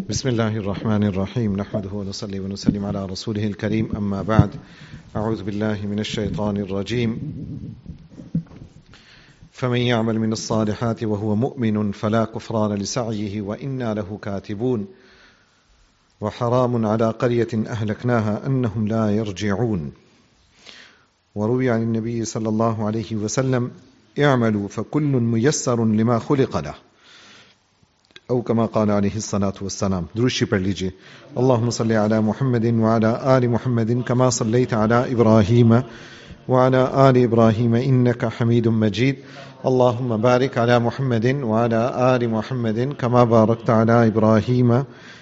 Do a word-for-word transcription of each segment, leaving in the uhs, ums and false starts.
بسم الله الرحمن الرحيم نحمده ونصلي ونسلم على رسوله الكريم أما بعد أعوذ بالله من الشيطان الرجيم فمن يعمل من الصالحات وهو مؤمن فلا كفران لسعيه وإنا له كاتبون وحرام على قرية أهلكناها أنهم لا يرجعون وروي عن النبي صلى الله عليه وسلم اعملوا فكل ميسر لما خلق له أو كما قال عليه الصلاة والسلام. درشي پر लीजिए. اللهم صل على محمد وعلى آل محمد كما صليت على إبراهيم وعلى آل إبراهيم إنك حميد مجيد. اللهم بارك على محمد وعلى آل محمد كما باركت على إبراهيم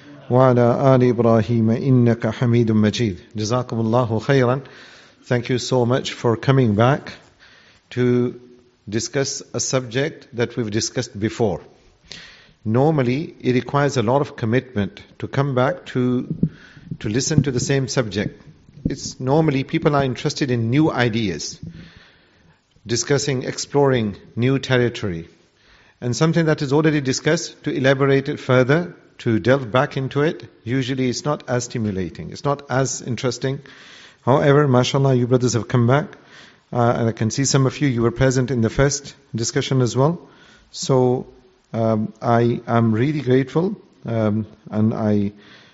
وعلى آل إبراهيم إنك حميد مجيد. جزاكم الله خيرا. Thank you so much for coming back to discuss a subject that we've discussed before. Normally, it requires a lot of commitment to come back to to listen to the same subject. It's normally people are interested in new ideas, discussing, exploring new territory. And something that is already discussed, to elaborate it further, to delve back into it, usually it's not as stimulating, it's not as interesting. However, mashallah, you brothers have come back. Uh, and I can see some of you, you were present in the first discussion as well. So, Um, I am really grateful, um, and I,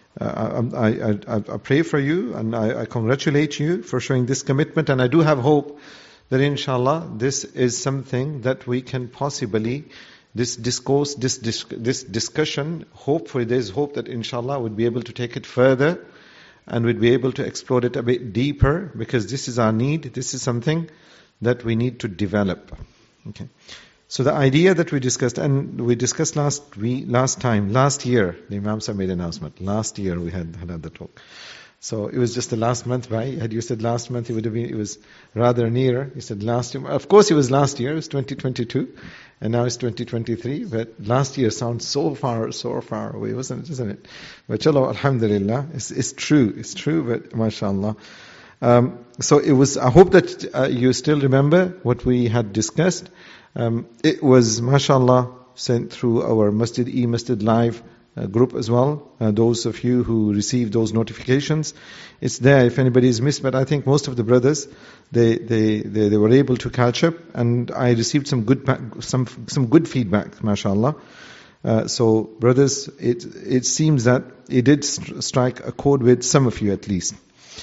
uh, I, I, I pray for you, and I, I congratulate you for showing this commitment. And I do have hope that, inshallah, this is something that we can possibly, this discourse, this dis- this discussion. Hopefully, there is hope that, inshallah, we'll be able to take it further, and we'll be able to explore it a bit deeper, because this is our need. This is something that we need to develop. Okay. So the idea that we discussed, and we discussed last week, last time, last year, the Imam Sahib made an announcement. Last year we had had the talk. So it was just the last month, right? Had you said last month, it would have been, it was rather near. You said last year. Of course it was last year, it was twenty twenty-two, and now it's twenty twenty-three, but last year sounds so far, so far away, wasn't it, isn't it? But chalo, alhamdulillah, it's, it's true, it's true, but mashallah. Um, so it was, I hope that uh, you still remember what we had discussed. Um, it was, mashallah, sent through our Masjid E-Masjid Live uh, group as well. Uh, those of you who received those notifications, it's there if anybody is missed. But I think most of the brothers, they they they, they were able to catch up, and I received some good some some good feedback, mashallah. Uh, so, brothers, it it seems that it did st- strike a chord with some of you at least.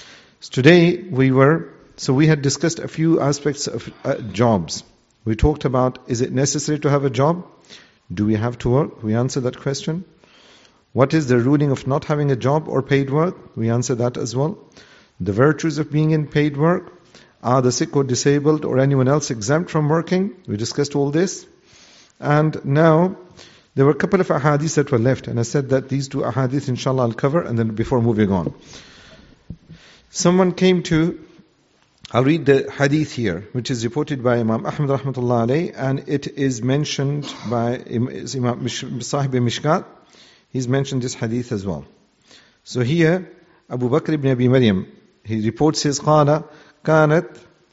So today we were so we had discussed a few aspects of uh, jobs. We talked about, is it necessary to have a job? Do we have to work? We answered that question. What is the ruling of not having a job or paid work? We answered that as well. The virtues of being in paid work. Are the sick or disabled or anyone else exempt from working? We discussed all this. And now, there were a couple of ahadith that were left. And I said that these two ahadith, inshallah, I'll cover, and then before moving on. Someone came to, I'll read the hadith here, which is reported by Imam Ahmad rahmatullah alayh, and it is mentioned by Imam Sahib Mishkat. He's mentioned this hadith as well. So here, Abu Bakr ibn Abi Maryam, he reports his قال كانت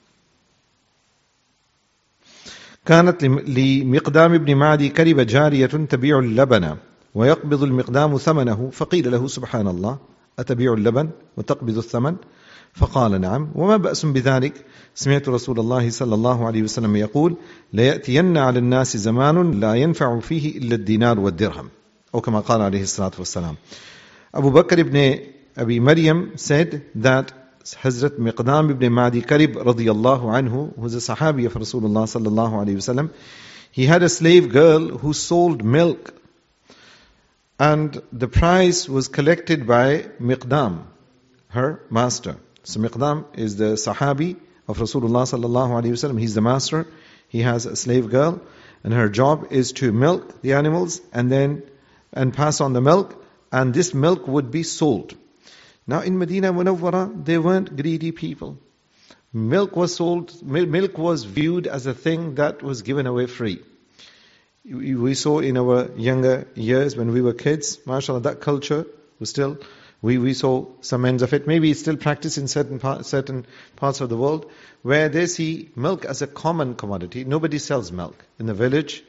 كانت لمقدام ابن معدي كرب جارية تبيع اللبن ويقبض المقدام ثمنه فقيل له سبحان الله أتبيع اللبن وتقبض الثمن فقال نعم وما بأس بذلك سمعت رسول الله صلى الله عليه وسلم يقول ليأتين على الناس زمان لا ينفع فيه إلا الدينار والدرهم أو كما قال عليه الصلاة والسلام. Abu Bakr ibn Abi Maryam said that Hazrat Miqdam ibn Ma'di Karib radiyallahu anhu, who was a sahabi of Rasulullah sallallahu alayhi wasallam, he had a slave girl who sold milk, and the price was collected by Miqdam, her master. So Miqdam is the sahabi of Rasulullah sallallahu alayhi wasallam. He's the master. He has a slave girl, and her job is to milk the animals and then and pass on the milk, and this milk would be sold. Now in Medina Munawwara, they weren't greedy people. Milk was sold, milk was viewed as a thing that was given away free. We saw in our younger years when we were kids, mashallah, that culture was still, we, we saw some ends of it. Maybe it's still practiced in certain, part, certain parts of the world, where they see milk as a common commodity. Nobody sells milk. In the village,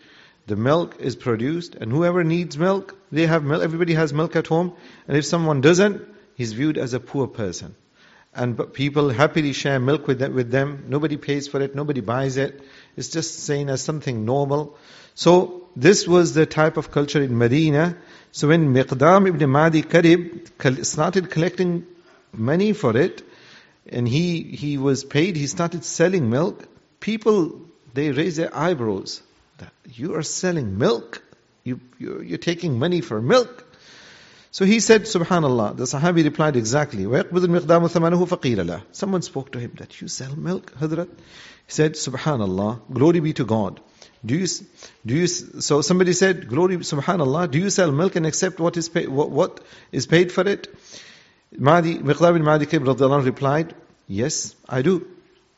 The milk is produced, and whoever needs milk, they have milk. Everybody has milk at home, and if someone doesn't, he's viewed as a poor person. And but people happily share milk with them, with them. Nobody pays for it, nobody buys it. It's just seen as something normal. So this was the type of culture in Medina. So when Miqdam ibn Madi Karib started collecting money for it, and he he was paid, he started selling milk. People, they raised their eyebrows. That you are selling milk? You, you, you're taking money for milk? So he said, Subhanallah. The Sahabi replied exactly. وَيَقْبُضُ الْمِقْدَامُ ثَمَنَهُ فَقِيلَ لَهُ. Someone spoke to him that you sell milk, Hadrat? He said, Subhanallah, glory be to God. Do you, do you, so somebody said, glory, Subhanallah, do you sell milk and accept what is paid, what, what is paid for it? Mahdi, Miqdam bin Madi Karib radhiyallahu anhu replied, yes, I do.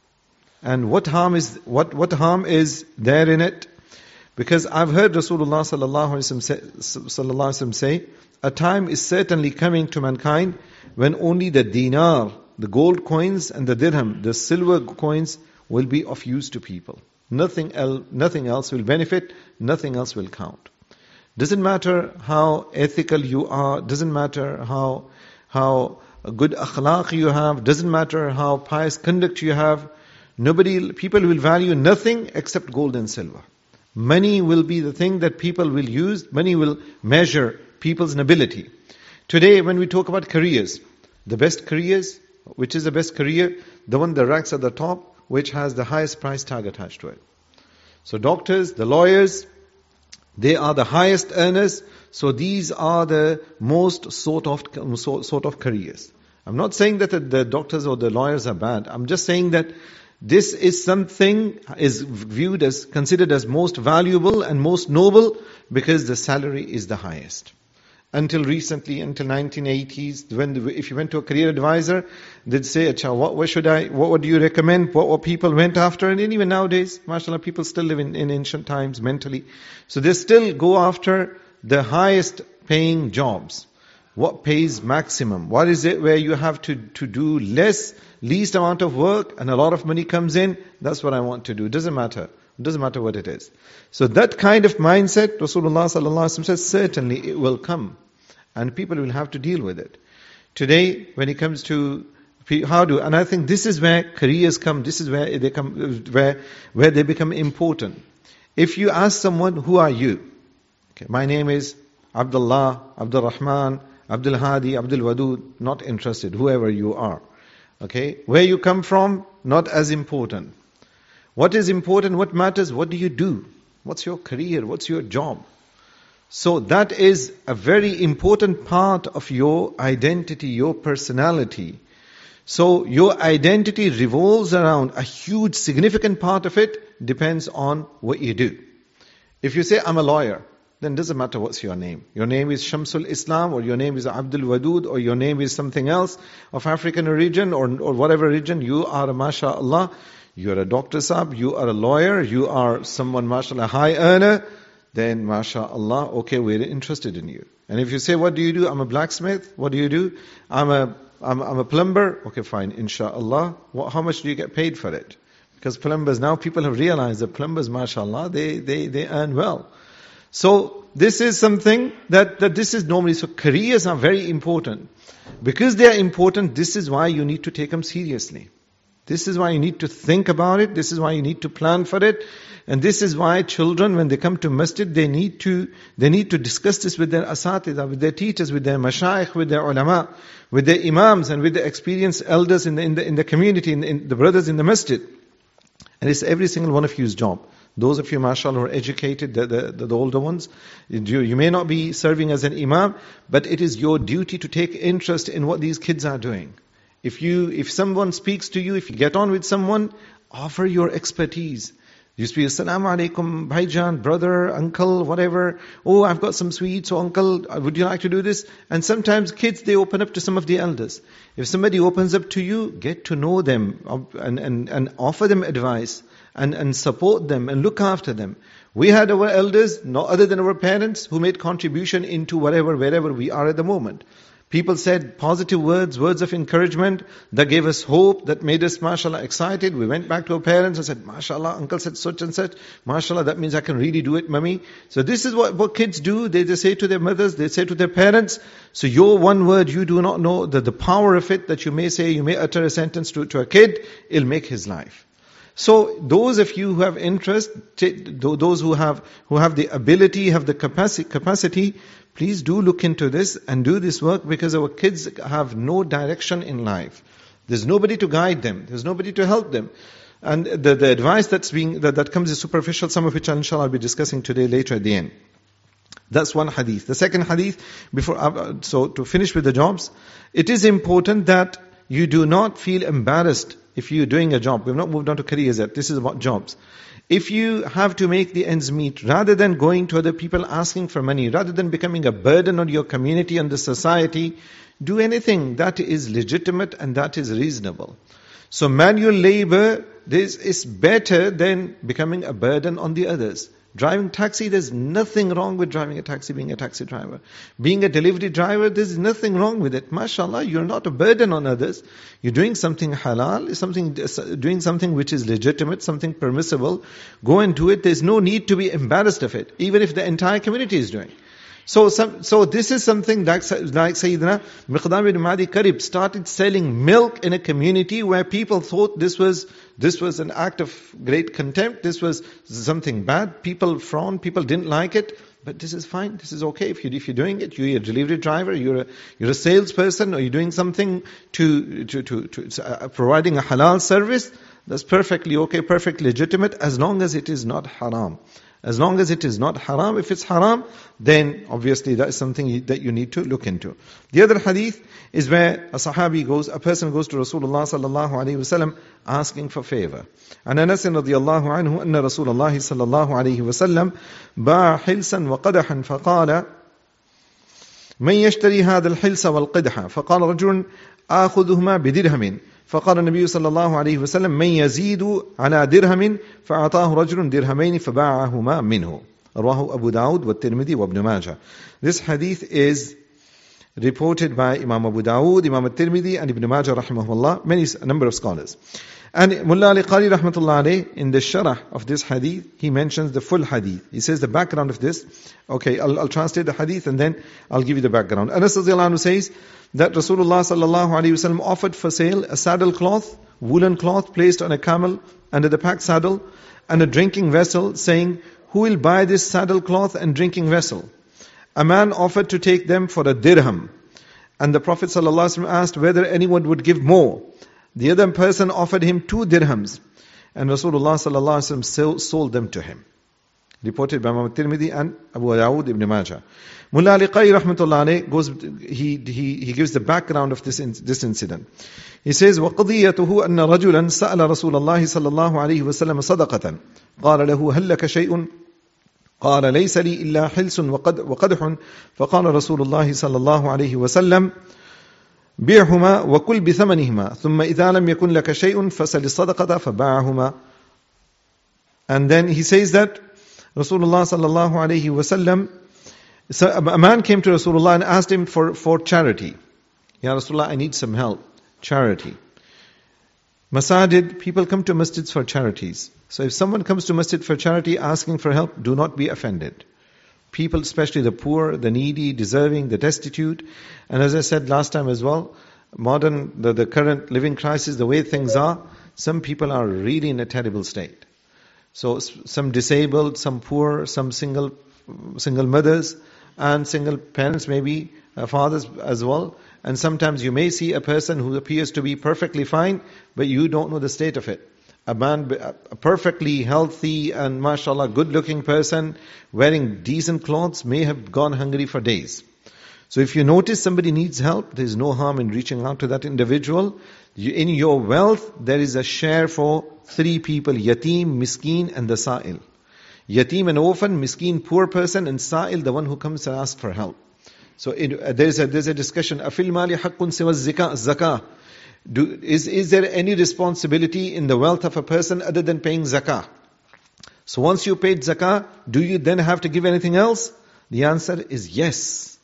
And what harm is, what, what harm is there in it? Because I've heard Rasulullah sallallahu alaihi wasallam say, a time is certainly coming to mankind when only the dinar, the gold coins and the dirham, the silver coins will be of use to people. Nothing else, nothing else will benefit, nothing else will count. Doesn't matter how ethical you are, doesn't matter how, how good akhlaq you have, doesn't matter how pious conduct you have, nobody, people will value nothing except gold and silver. Money will be the thing that people will use. Money will measure people's nobility. Today, when we talk about careers, the best careers, which is the best career? The one that ranks at the top, which has the highest price tag attached to it. So doctors, the lawyers, they are the highest earners. So these are the most sought of, sort of careers. I'm not saying that the doctors or the lawyers are bad. I'm just saying that this is something is viewed as, considered as most valuable and most noble because the salary is the highest. Until recently, until nineteen eighties, when the, if you went to a career advisor, they'd say, Acha, what, what should I, what would you recommend? What, what people went after? And even nowadays, mashallah, people still live in, in ancient times mentally. So they still go after the highest paying jobs. What pays maximum? What is it where you have to, to do less, least amount of work and a lot of money comes in? That's what I want to do. It doesn't matter. It doesn't matter what it is. So that kind of mindset, Rasulullah sallallahu alaihi wasallam says, certainly it will come. And people will have to deal with it. Today, when it comes to how do, and I think this is where careers come, this is where they come, where, where they become important. If you ask someone, who are you? Okay, my name is Abdullah, Abdul Rahman, Abdul Hadi, Abdul Wadud, not interested, whoever you are. Okay, where you come from, not as important. What is important, what matters, what do you do? What's your career, what's your job? So that is a very important part of your identity, your personality. So your identity revolves around a huge, significant part of it depends on what you do. If you say, I'm a lawyer, then it doesn't matter what's your name. Your name is Shamsul Islam, or your name is Abdul Wadud, or your name is something else of African origin, or, or whatever region, you are a mashallah, you are a doctor sahab, you are a lawyer, you are someone mashallah, high earner, then mashallah, okay, we're interested in you. And if you say, what do you do? I'm a blacksmith. What do you do? I'm a, I'm, I'm a plumber. Okay, fine, inshallah. What, how much do you get paid for it? Because plumbers, now people have realized that plumbers, mashallah, they, they, they earn well. So this is something that, that this is normally, so careers are very important. Because they are important, this is why you need to take them seriously. This is why you need to think about it. This is why you need to plan for it. And this is why children, when they come to masjid, they need to, they need to discuss this with their asatidah, with their teachers, with their mashayikh, with their ulama, with their imams, and with the experienced elders in the, in the, in the community, in, in the brothers in the masjid. And it's every single one of you's job. Those of you, mashallah, who are educated, the, the, the older ones, you, you may not be serving as an imam, but it is your duty to take interest in what these kids are doing. If you, if someone speaks to you, if you get on with someone, offer your expertise. You speak, Assalamu alaikum, bhaijan, brother, uncle, whatever. Oh, I've got some sweets, so uncle, would you like to do this? And sometimes kids, they open up to some of the elders. If somebody opens up to you, get to know them and, and, and offer them advice and, and support them and look after them. We had our elders, no other than our parents, who made contribution into whatever, wherever we are at the moment. People said positive words, words of encouragement that gave us hope, that made us, mashallah, excited. We went back to our parents and said, mashallah, uncle said such and such. Mashallah, that means I can really do it, mummy. So this is what, what kids do. They, they say to their mothers, they say to their parents. So your one word, you do not know the, the power of it, that you may say, you may utter a sentence to, to a kid, it'll make his life. So those of you who have interest, those who have who have the ability, have the capacity, capacity, please do look into this and do this work, because our kids have no direction in life. There's nobody to guide them. There's nobody to help them. And the, the advice that's being that, that comes is superficial, some of which inshallah I'll be discussing today later at the end. That's one hadith. The second hadith, before uh, so to finish with the jobs, it is important that you do not feel embarrassed if you're doing a job. We've not moved on to careers yet. This is about jobs. If you have to make the ends meet, rather than going to other people asking for money, rather than becoming a burden on your community and the society, do anything that is legitimate and that is reasonable. So manual labor, this is better than becoming a burden on the others. Driving taxi, there's nothing wrong with driving a taxi, being a taxi driver. Being a delivery driver, there's nothing wrong with it. MashaAllah, you're not a burden on others. You're doing something halal, something, doing something which is legitimate, something permissible. Go and do it. There's no need to be embarrassed of it, even if the entire community is doing. So, some, so this is something like, like Sayyidina Miqdam bin Madi Karib started selling milk in a community where people thought this was, this was an act of great contempt, this was something bad, people frowned, people didn't like it, but this is fine, this is okay. If, you, if you're doing it, you're a delivery driver, you're a, you're a salesperson, or you're doing something to, to, to, to uh, providing a halal service, that's perfectly okay, perfectly legitimate, as long as it is not haram. As long as it is not haram. If it's haram, then obviously that is something that you need to look into. The other hadith is where a sahabi goes, a person goes to Rasulullah sallallahu alayhi wasallam asking for favor. And Anas radiyallahu anhu, anna Rasulullah sallallahu alayhi wasallam ba'a hilsan wa qadahan faqala من يشتري هذا الحلس والقدح فقال رجل آخذهما بدرهم فقال النبي صلى الله عليه وسلم من يزيد على درهم فأعطاه رجل درهمين فباعهما منه رواه أبو داود والترمذي وابن ماجه. This hadith is reported by Imam Abu Dawud, Imam al-Tirmidhi and Ibn Majah rahimahullah, many, a number of scholars. And Mullah Ali Qari rahmatullah alayh, in the sharah of this hadith, he mentions the full hadith. He says the background of this. Okay, I'll, I'll translate the hadith and then I'll give you the background. Anas radiyallahu anhu says that Rasulullah sallallahu alayhi wasallam offered for sale a saddle cloth, woolen cloth placed on a camel under the pack saddle, and a drinking vessel, saying, who will buy this saddle cloth and drinking vessel? A man offered to take them for a dirham. And the Prophet ﷺ asked whether anyone would give more. The other person offered him two dirhams. And Rasulullah ﷺ sold them to him. Reported by Imam Tirmidhi and Abu Dawud ibn Majah. Mullah Ali Qari rahmatullah alayh goes, he, he, he gives the background of this, this incident. He says, وَقَضِيَّتُهُ أَنَّ رَجُلًا سَأَلَ رَسُولَ اللَّهِ صَلَّى اللَّهُ عَلَيْهِ وَسَلَّمَ صَدَقَةً قَالَ لَهُ هَلْ لَكَ شَيْءٌ قال ليس لي إلا حلس وقدح فقال رسول الله صلى الله عليه وسلم بيعهما وكل بثمنهما ثم إذا لم يكن لك شيء فسل الصدقة فباعهما. And then he says that Rasulullah sallallahu alayhi wasallam, so a man came to Rasulullah and asked him for, for charity. Ya Rasulullah, I need some help. Charity. Masajid, people come to masjids for charities. So if someone comes to masjid for charity asking for help, do not be offended. People, especially the poor, the needy, deserving, the destitute. And as I said last time as well, modern, the, the current living crisis, the way things are, some people are really in a terrible state. So some disabled, some poor, some single single mothers, and single parents, maybe uh, fathers as well. And sometimes you may see a person who appears to be perfectly fine, but you don't know the state of it. A man, a perfectly healthy and mashallah good looking person wearing decent clothes may have gone hungry for days. So if you notice somebody needs help, there is no harm in reaching out to that individual. You, in your wealth, there is a share for three people: yatim, miskeen, and the sa'il. Yatim, an orphan; miskeen, poor person; and sa'il, the one who comes and asks for help. So it, uh, there is a there's a discussion. Afil mali haqqun siwa zakah. Do, is, is there any responsibility in the wealth of a person other than paying zakah? So once you paid zakah, do you then have to give anything else? The answer is yes.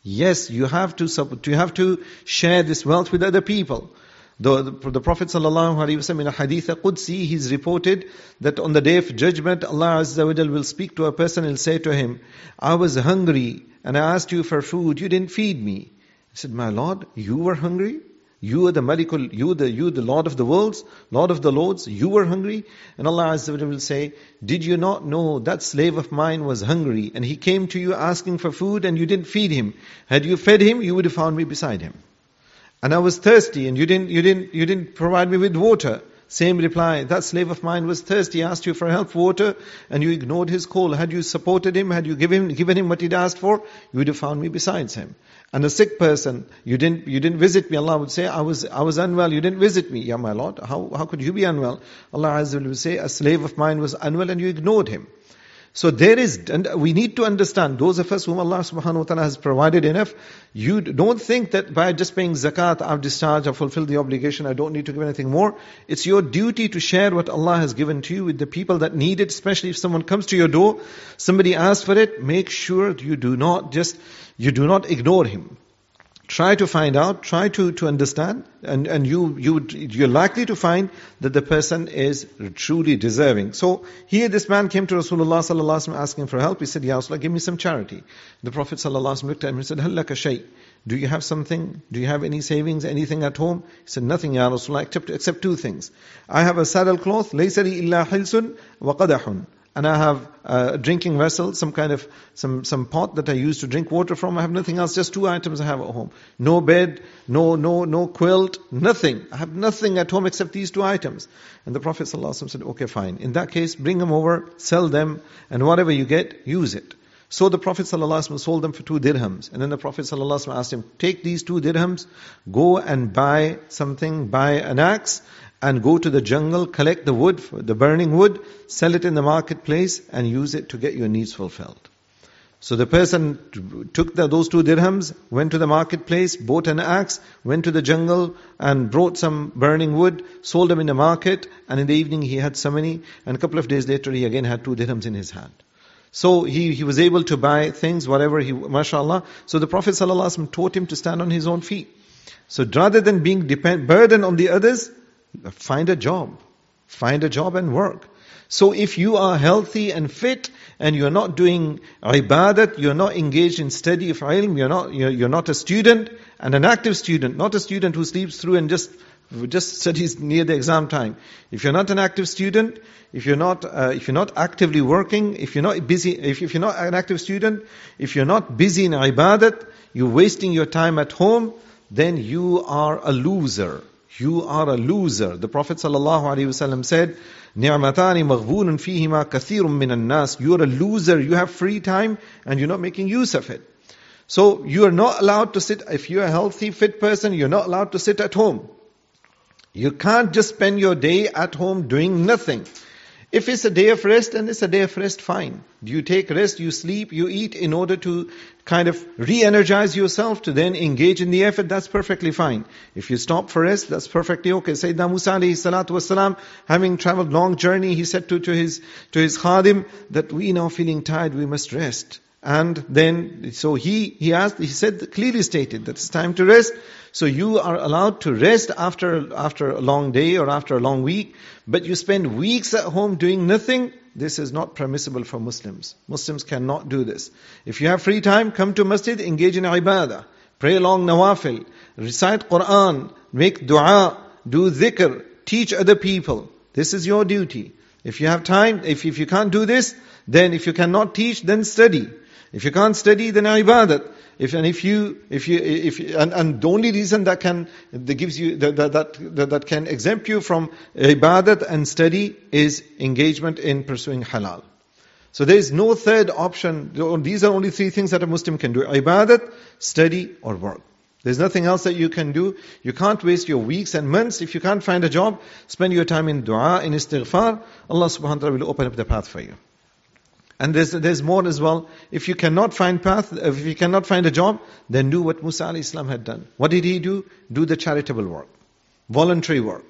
Yes, you have to sub- you have to share this wealth with other people. The, the, the Prophet sallallahu alaihi wasallam in a hadith Qudsi, he's reported that on the day of judgment, Allah Azza wa Jal will speak to a person and say to him, I was hungry and I asked you for food, you didn't feed me. He said, my Lord, you were hungry? You are the Malikul, you the you the Lord of the worlds, Lord of the Lords, you were hungry? And Allah Azza wa Jal will say, did you not know that slave of mine was hungry and he came to you asking for food and you didn't feed him? Had you fed him, you would have found me beside him. And I was thirsty and you didn't you didn't you didn't provide me with water. Same reply, that slave of mine was thirsty, asked you for help, water, and you ignored his call. Had you supported him, had you given him, given him what he'd asked for, you would have found me besides him. And a sick person, you didn't you didn't visit me, Allah would say, I was I was unwell, you didn't visit me. Ya my Lord, how how could you be unwell? Allah Azza wa Jalla will say, a slave of mine was unwell and you ignored him. So there is, and we need to understand, those of us whom Allah subhanahu wa ta'ala has provided enough, you don't think that by just paying zakat, I've discharged, I've fulfilled the obligation, I don't need to give anything more. It's your duty to share what Allah has given to you with the people that need it, especially if someone comes to your door, somebody asks for it, make sure you do not just, you do not ignore him. Try to find out, try to, to understand, and, and you, you, you're likely to find that the person is truly deserving. So, here this man came to Rasulullah sallallahu alaihi wasallam asking for help. He said, Ya Rasulullah, give me some charity. The Prophet sallallahu alaihi wasallam looked at him and said, Hal laka shay? Do you have something? Do you have any savings, anything at home? He said, nothing, Ya Rasulullah, except, except two things. I have a saddle cloth, laysa li illa hilsun wa qadahun. And I have a drinking vessel, some kind of, some, some pot that I use to drink water from. I have nothing else, just two items I have at home. No bed, no, no, no quilt, nothing. I have nothing at home except these two items. And the Prophet ﷺ said, okay, fine. In that case, bring them over, sell them, and whatever you get, use it. So the Prophet ﷺ sold them for two dirhams. And then the Prophet ﷺ asked him, take these two dirhams, go and buy something, buy an axe, and go to the jungle, collect the wood, the burning wood, sell it in the marketplace, and use it to get your needs fulfilled. So the person took the, those two dirhams, went to the marketplace, bought an axe, went to the jungle, and brought some burning wood, sold them in the market, and in the evening he had so many, and a couple of days later he again had two dirhams in his hand. So he, he was able to buy things, whatever he, mashallah. So the Prophet ﷺ taught him to stand on his own feet. So rather than being depend, burdened on the others, find a job. Find a job and work. So if you are healthy and fit and you're not doing ibadat, you're not engaged in study of ilm, you're not, you're, you're not a student and an active student, not a student who sleeps through and just just studies near the exam time. If you're not an active student, if you're not uh, if you're not actively working, if you're not busy, if, if you're not an active student, if you're not busy in ibadat, you're wasting your time at home, then you are a loser. You are a loser. The Prophet ﷺ said, نِعْمَتَانِ مَغْبُونٌ فِيهِمَا كَثِيرٌ مِّنَ النَّاسِ. You're a loser. You have free time and you're not making use of it. So you are not allowed to sit, if you're a healthy, fit person, you're not allowed to sit at home. You can't just spend your day at home doing nothing. If it's a day of rest, then it's a day of rest, fine. You take rest, you sleep, you eat in order to kind of re-energize yourself to then engage in the effort, that's perfectly fine. If you stop for rest, that's perfectly okay. Sayyidina Musa alayhi salatu wasalam, having traveled long journey, he said to, to his to his khadim that we now feeling tired, we must rest. And then, so he, he asked, he said, clearly stated that it's time to rest. So you are allowed to rest after, after a long day or after a long week, but you spend weeks at home doing nothing. This is not permissible for Muslims. Muslims cannot do this. If you have free time, come to masjid, engage in ibadah, pray long nawafil, recite Quran, make dua, do dhikr, teach other people. This is your duty. If you have time, if, if you can't do this, then if you cannot teach, then study. If you can't study, then ibadat. If and if you if you if you, and, and the only reason that can that gives you that that, that that can exempt you from ibadat and study is engagement in pursuing halal. So there is no third option. These are only three things that a Muslim can do: ibadat, study, or work. There's nothing else that you can do. You can't waste your weeks and months. If you can't find a job, spend your time in dua, in istighfar. Allah subhanahu wa ta'ala will open up the path for you. And there's there's more as well. If you cannot find path, if you cannot find a job, then do what Musa alayhi salam had done. What did he do? Do the charitable work, voluntary work.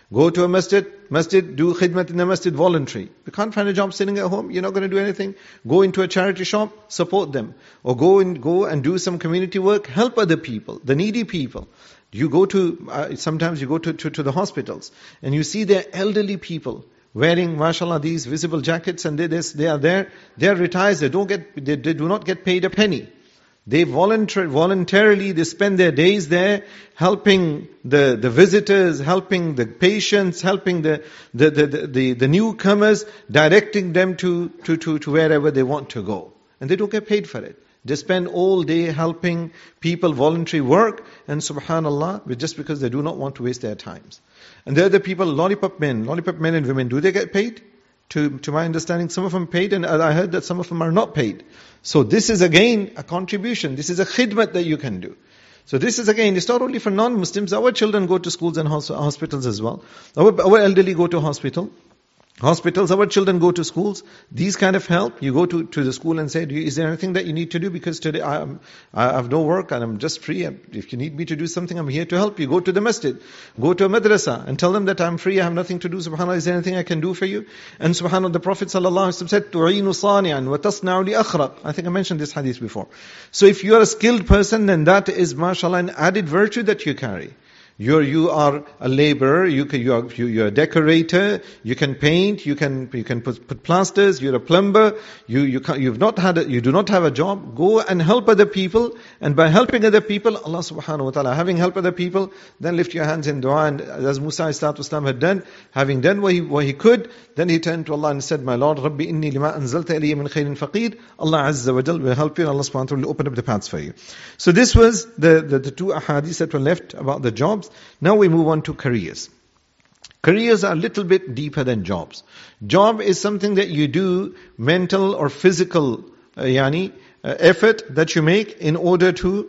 Go to a masjid, masjid, do khidmat in the masjid, voluntary. You can't find a job sitting at home, you're not going to do anything. Go into a charity shop, support them. Or go and go and do some community work, help other people, the needy people. You go to, uh, sometimes you go to, to, to the hospitals, and you see their elderly people wearing, mashallah, these visible jackets, and they, they, they are there, they are retired, they don't get, they, they do not get paid a penny. They voluntar- voluntarily, they spend their days there helping the, the visitors, helping the patients, helping the, the, the, the, the, the newcomers, directing them to, to, to, to wherever they want to go. And they don't get paid for it. They spend all day helping people, voluntary work, and subhanallah, just because they do not want to waste their times. And there are the people, lollipop men, lollipop men and women, do they get paid? To, to my understanding, some of them paid, and I heard that some of them are not paid. So this is again a contribution. This is a khidmat that you can do. So this is again, it's not only for non-Muslims. Our children go to schools and hospitals as well. Our, our elderly go to hospital. Hospitals, our children go to schools. These kind of help. You go to, to the school and say, do you, is there anything that you need to do? Because today I, am, I have no work and I'm just free. If you need me to do something, I'm here to help you. Go to the masjid. Go to a madrasa and tell them that I'm free, I have nothing to do. SubhanAllah, is there anything I can do for you? And SubhanAllah, the Prophet ﷺ said, تُعِينُ صَانِعًا وَتَصْنَعُ لِأَخْرَقٍ. I think I mentioned this hadith before. So if you are a skilled person, then that is, mashallah, an added virtue that you carry. You're, you are a laborer, you can, you are, you, you're a decorator, you can paint, you can, you can put, put plasters, you're a plumber, you, you can, you've not had a, you do not have a job, go and help other people, and by helping other people, Allah subhanahu wa ta'ala, having helped other people, then lift your hands in dua, and as Musa ﷺ had done, having done what he, what he could, then he turned to Allah and said, my Lord, Rabbi inni lima anzalta ilayya min khairin faqir, Allah Azza wa Jal will help you, and Allah subhanahu wa ta'ala will open up the paths for you. So this was the, the, the two ahadiths that were left about the jobs. Now we move on to careers. Careers are a little bit deeper than jobs. Job is something that you do, mental or physical uh, yani, uh, effort that you make in order to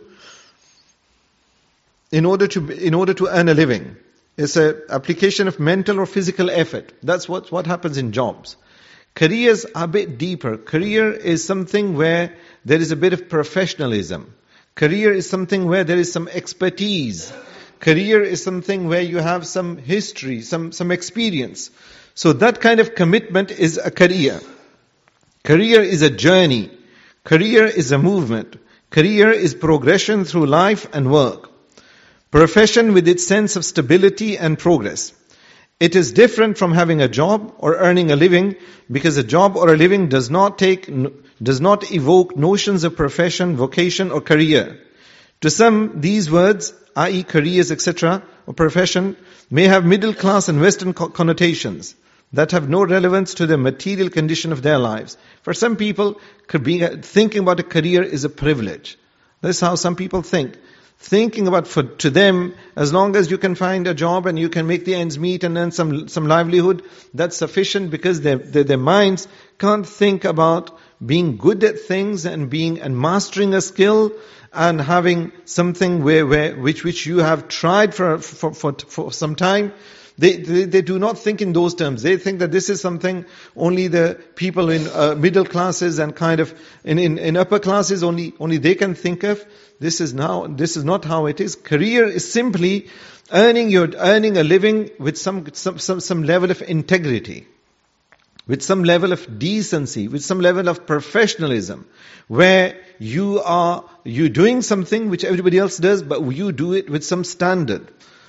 in order to in order to earn a living. It's an application of mental or physical effort. That's what, what happens in jobs. Careers are a bit deeper. Career is something where there is a bit of professionalism. Career is something where there is some expertise. Career is something where you have some history, some, some experience. So that kind of commitment is a career. Career is a journey. Career is a movement. Career is progression through life and work. Profession with its sense of stability and progress. It is different from having a job or earning a living, because a job or a living does not take, does not evoke notions of profession, vocation or career. To some, these words, that is careers, et cetera, or profession, may have middle class and Western connotations that have no relevance to the material condition of their lives. For some people, thinking about a career is a privilege. That's how some people think. Thinking about, for to them, as long as you can find a job and you can make the ends meet and earn some some livelihood, that's sufficient, because their, their, their minds can't think about being good at things and being and mastering a skill and having something where, where which which you have tried for for for, for some time. They, they they do not think in those terms. They think that this is something only the people in uh, middle classes and kind of in, in, in upper classes only only they can think of. This is now this is not how it is. Career is simply earning your earning a living with some some some, some level of integrity, with some level of decency, with some level of professionalism, where you are you doing something which everybody else does, but you do it with some standard.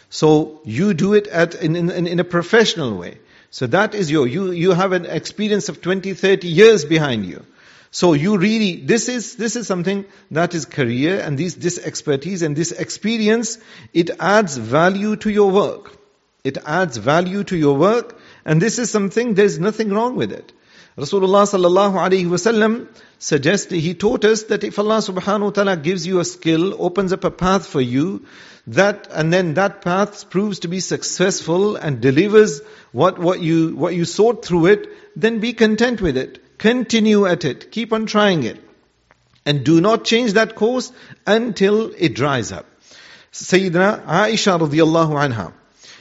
So you do it at in, in, in a professional way. So that is your, you, you have an experience of twenty, thirty years behind you. So you really, this is, this is something that is career, and this, this expertise and this experience, it adds value to your work. It adds value to your work, and this is something, there's nothing wrong with it. Rasulullah sallallahu alaihi wasallam suggested, he taught us that if Allah subhanahu wa ta'ala gives you a skill, opens up a path for you, that, and then that path proves to be successful and delivers what, what you, what you sought through it, then be content with it. Continue at it. Keep on trying it. And do not change that course until it dries up. Sayyidina Aisha radiyallahu anha,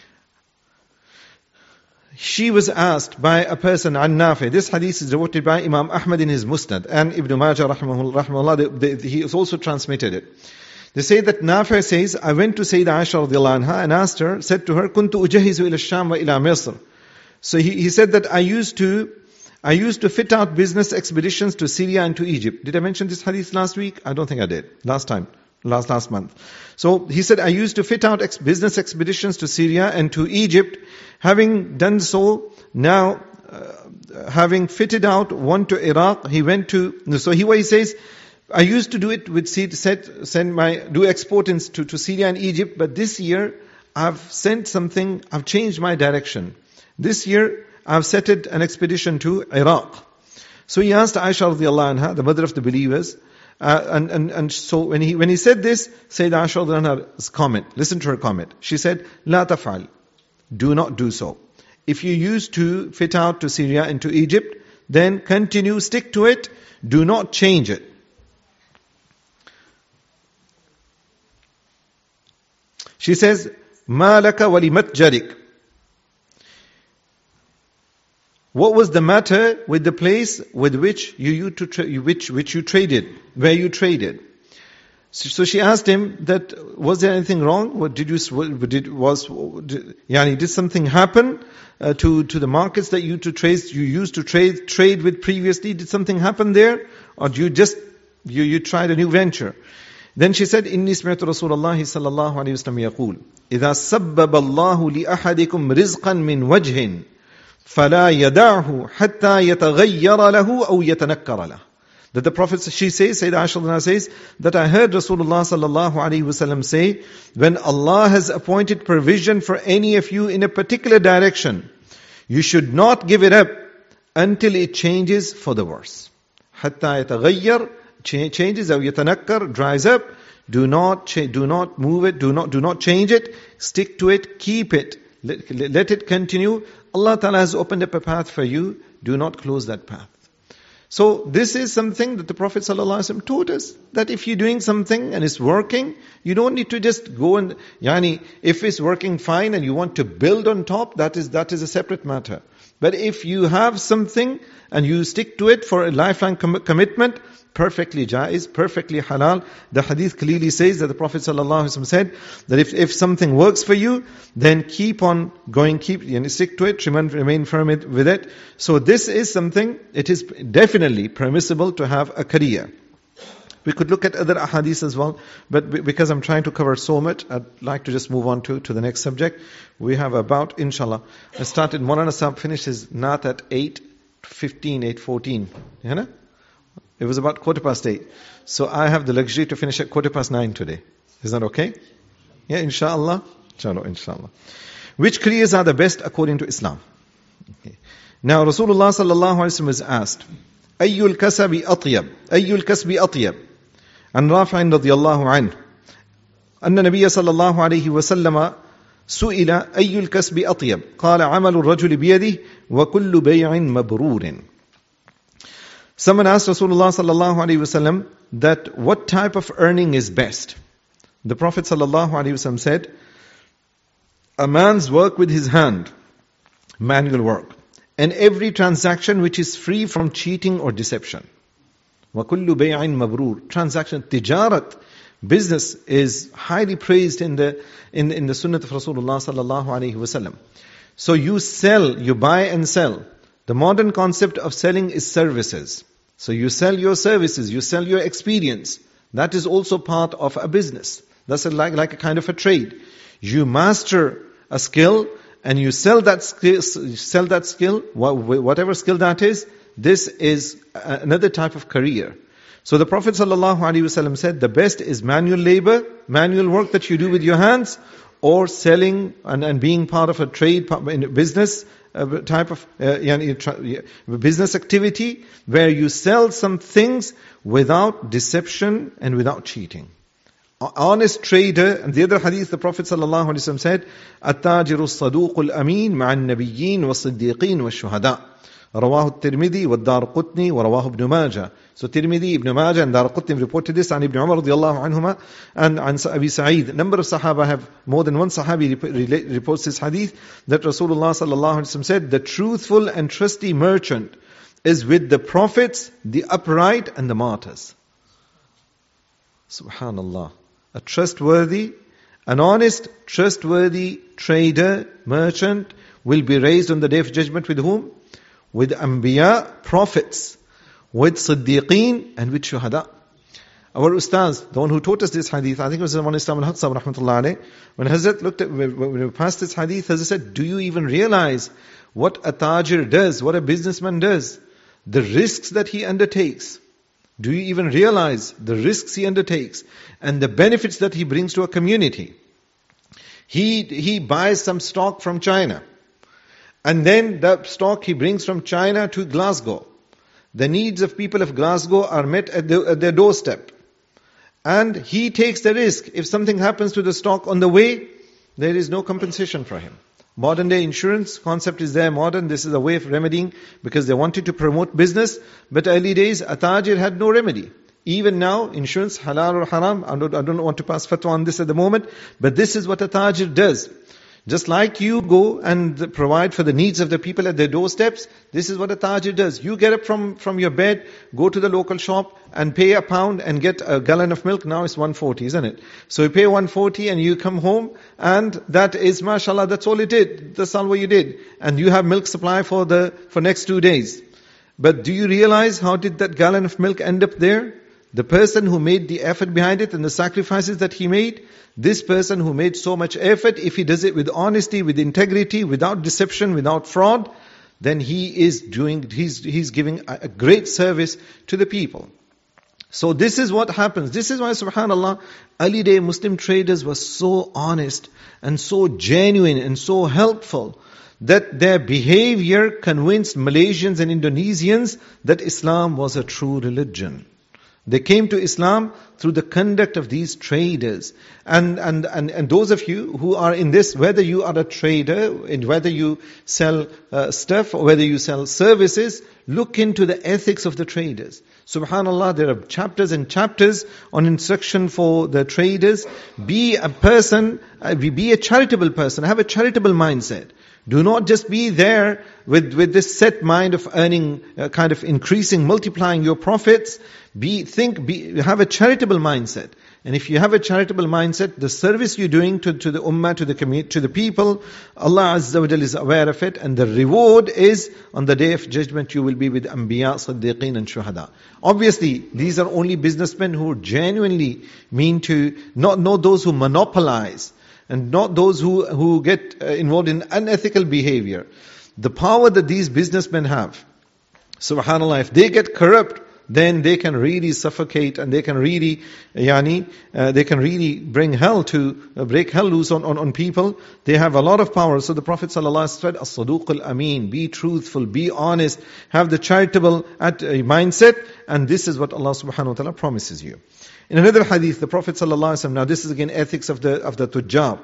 she was asked by a person, an Nafi. This hadith is reported by Imam Ahmad in his Musnad, and Ibn Majah rahimahullah, rahimahullah, he has also transmitted it. They say that Nafi says, I went to Sayyidah Aisha radiallahu anha and asked her, said to her, Kuntu ujahizu ila Sham wa ila Misr. So he, he said that I used to, I used to fit out business expeditions to Syria and to Egypt. Did I mention this hadith last week? I don't think I did. Last time. Last, last month. So he said, I used to fit out ex- business expeditions to Syria and to Egypt. Having done so, now, uh, having fitted out one to Iraq, he went to, so he, he says, I used to do it with seed, set, send my, do export in, to, to Syria and Egypt, but this year I've sent something, I've changed my direction. This year I've set it an expedition to Iraq. So he asked Aisha radiallahu anha, the mother of the believers, uh, and, and, and so when he, when he said this, Sayyidah Aisha radiallahu anha's comment, listen to her comment. She said, La taf'al, do not do so. If you used to fit out to Syria and to Egypt, then continue, stick to it, do not change it. She says, مَا لَكَ وَلِمَتْجَرِكَ. What was the matter with the place with which you used to tra- which which you traded, where you traded? So, so she asked him that, was there anything wrong? What did you what did was did, yani, did something happen uh, to to the markets that you to trade you used to trade trade with previously? Did something happen there, or do you just you you tried a new venture? Then she said, إِنِّي سْمِعْتُ رَسُولَ اللَّهِ صَلَّى اللَّهُ عَلَيْهِ وسلم يقول إِذَا سَبَّبَ اللَّهُ لِأَحَدِكُمْ رِزْقًا مِّن وَجْهٍ فَلَا يَدَعْهُ حَتَّى يَتَغَيَّرَ لَهُ أَوْ يَتَنَكَّرَ لَهُ. That the Prophet, she says, Sayyidah Aisha says, that I heard Rasulullah sallallahu alaihi wasallam say, when Allah has appointed provision for any of you in a particular direction, you should not give it up until it changes for the worse. حَتَّى يَتَغَيَّرَ, changes, أو يتنكر, dries up. Do not cha- do not move it, do not do not change it, stick to it, keep it, let, let it continue. Allah Ta'ala has opened up a path for you, do not close that path. So this is something that the Prophet ﷺ taught us, that if you're doing something and it's working, you don't need to just go and, yani, if it's working fine and you want to build on top, that is that is a separate matter. But if you have something and you stick to it for a lifelong com- commitment, perfectly jaiz, perfectly halal. The hadith clearly says that the Prophet ﷺ said that if, if something works for you, then keep on going, keep, you know, stick to it, remain, remain firm with it. So this is something, it is definitely permissible to have a career. We could look at other ahadith as well, but because I'm trying to cover so much, I'd like to just move on to, to the next subject. We have about, inshallah, I started, Maulana Sahab finished his naat at eight fifteen, eight fourteen. You know? It was about quarter past eight. So I have the luxury to finish at quarter past nine today. Is that okay? Yeah, inshallah. Chalo, inshallah. Which careers are the best according to Islam? Okay. Now Rasulullah sallallahu alaihi wasallam was asked, Ayyul kasabi atyab? Ayyul kasbi atyab? An Rafi'in radiyallahu anhu. Anna Nabiyya sallallahu alaihi wasallam su'ila ayyul kasbi atyab? Qala amalu rajuli biyadihi wa kullu bay'in mabrurin. Someone asked Rasulullah sallallahu alaihi wasallam that what type of earning is best. The Prophet sallallahu alaihi wasallam said, a man's work with his hand, manual work, and every transaction which is free from cheating or deception. وَكُلُّ بَيْعٍ مَبْرُورٍ. Transaction, tijarat, business is highly praised in the in, in the sunnah of Rasulullah sallallahu alaihi wasallam. So you sell, you buy and sell. The modern concept of selling is services. So you sell your services, you sell your experience. That is also part of a business. That's a, like, like a kind of a trade. You master a skill and you sell that skill, sell that skill, whatever skill that is. This is another type of career. So the Prophet ﷺ said the best is manual labor, manual work that you do with your hands, or selling and, and being part of a trade, business uh, type of uh, business activity where you sell some things without deception and without cheating. Honest trader, and the other hadith, the Prophet ﷺ said, التاجر الصدوق الأمين مع النبيين والصديقين والشهداء. رواه الترمذي والدار قطني ورواه ابن ماجه. So Tirmidhi, Ibn Majah and Dar Qutni reported this and Ibn Umar radiallahu anhuma and an Abi Sa'id. A number of Sahaba have, more than one Sahabi reports this hadith, that Rasulullah sallallahu alaihi wasallam said, the truthful and trusty merchant is with the prophets, the upright and the martyrs. Subhanallah. A trustworthy, an honest, trustworthy trader, merchant will be raised on the day of judgment with whom? With Anbiya, prophets, with Siddiqeen, and with Shuhada. Our Ustaz, the one who taught us this hadith, I think it was one Islam al-Haq Sahib rahmatullah alayh, when Hazrat looked at, when we passed this hadith, Hazrat said, do you even realize what a tajir does, what a businessman does? The risks that he undertakes. Do you even realize the risks he undertakes and the benefits that he brings to a community? He, he buys some stock from China. And then the stock he brings from China to Glasgow. The needs of people of Glasgow are met at, the, at their doorstep. And he takes the risk. If something happens to the stock on the way, there is no compensation for him. Modern day insurance concept is there, modern. This is a way of remedying because they wanted to promote business. But early days, a tajir had no remedy. Even now, insurance, halal or haram, I don't, I don't want to pass fatwa on this at the moment, but this is what a tajir does. Just like you go and provide for the needs of the people at their doorsteps, this is what a tajir does. You get up from, from your bed, go to the local shop and pay a pound and get a gallon of milk. Now it's one forty, isn't it? So you pay one forty and you come home and that is, mashallah, that's all it did. That's all what you did. And you have milk supply for the, for next two days. But do you realize how did that gallon of milk end up there? The person who made the effort behind it and the sacrifices that he made, this person who made so much effort, if he does it with honesty, with integrity, without deception, without fraud, then he is doing, he's, he's giving a, a great service to the people. So this is what happens. This is why, subhanallah, early day Muslim traders were so honest and so genuine and so helpful that their behavior convinced Malaysians and Indonesians that Islam was a true religion. They came to Islam through the conduct of these traders. And, and, and, and those of you who are in this, whether you are a trader, and whether you sell uh, stuff or whether you sell services, look into the ethics of the traders. Subhanallah, there are chapters and chapters on instruction for the traders. Be a person, uh, be a charitable person, have a charitable mindset. Do not just be there with, with this set mind of earning, uh, kind of increasing, multiplying your profits. Be, think, be, have a charitable mindset. And if you have a charitable mindset, the service you're doing to, to the ummah, to the community, to the people, Allah Azza wa Jalla is aware of it. And the reward is, on the day of judgment, you will be with Anbiya, Siddiqeen and Shuhada. Obviously, these are only businessmen who genuinely mean to, not, not those who monopolize, and not those who, who get uh, involved in unethical behavior. The power that these businessmen have, subhanallah, if they get corrupt, then they can really suffocate and they can really, yani, uh, they can really bring hell to, uh, break hell loose on, on, on people. They have a lot of power. So the Prophet ﷺ said, As-Saduq al-Ameen, be truthful, be honest, have the charitable at, uh, mindset, and this is what Allah subhanahu wa ta'ala promises you. In another hadith, the Prophet ﷺ, now this is again ethics of the, of the tujjar.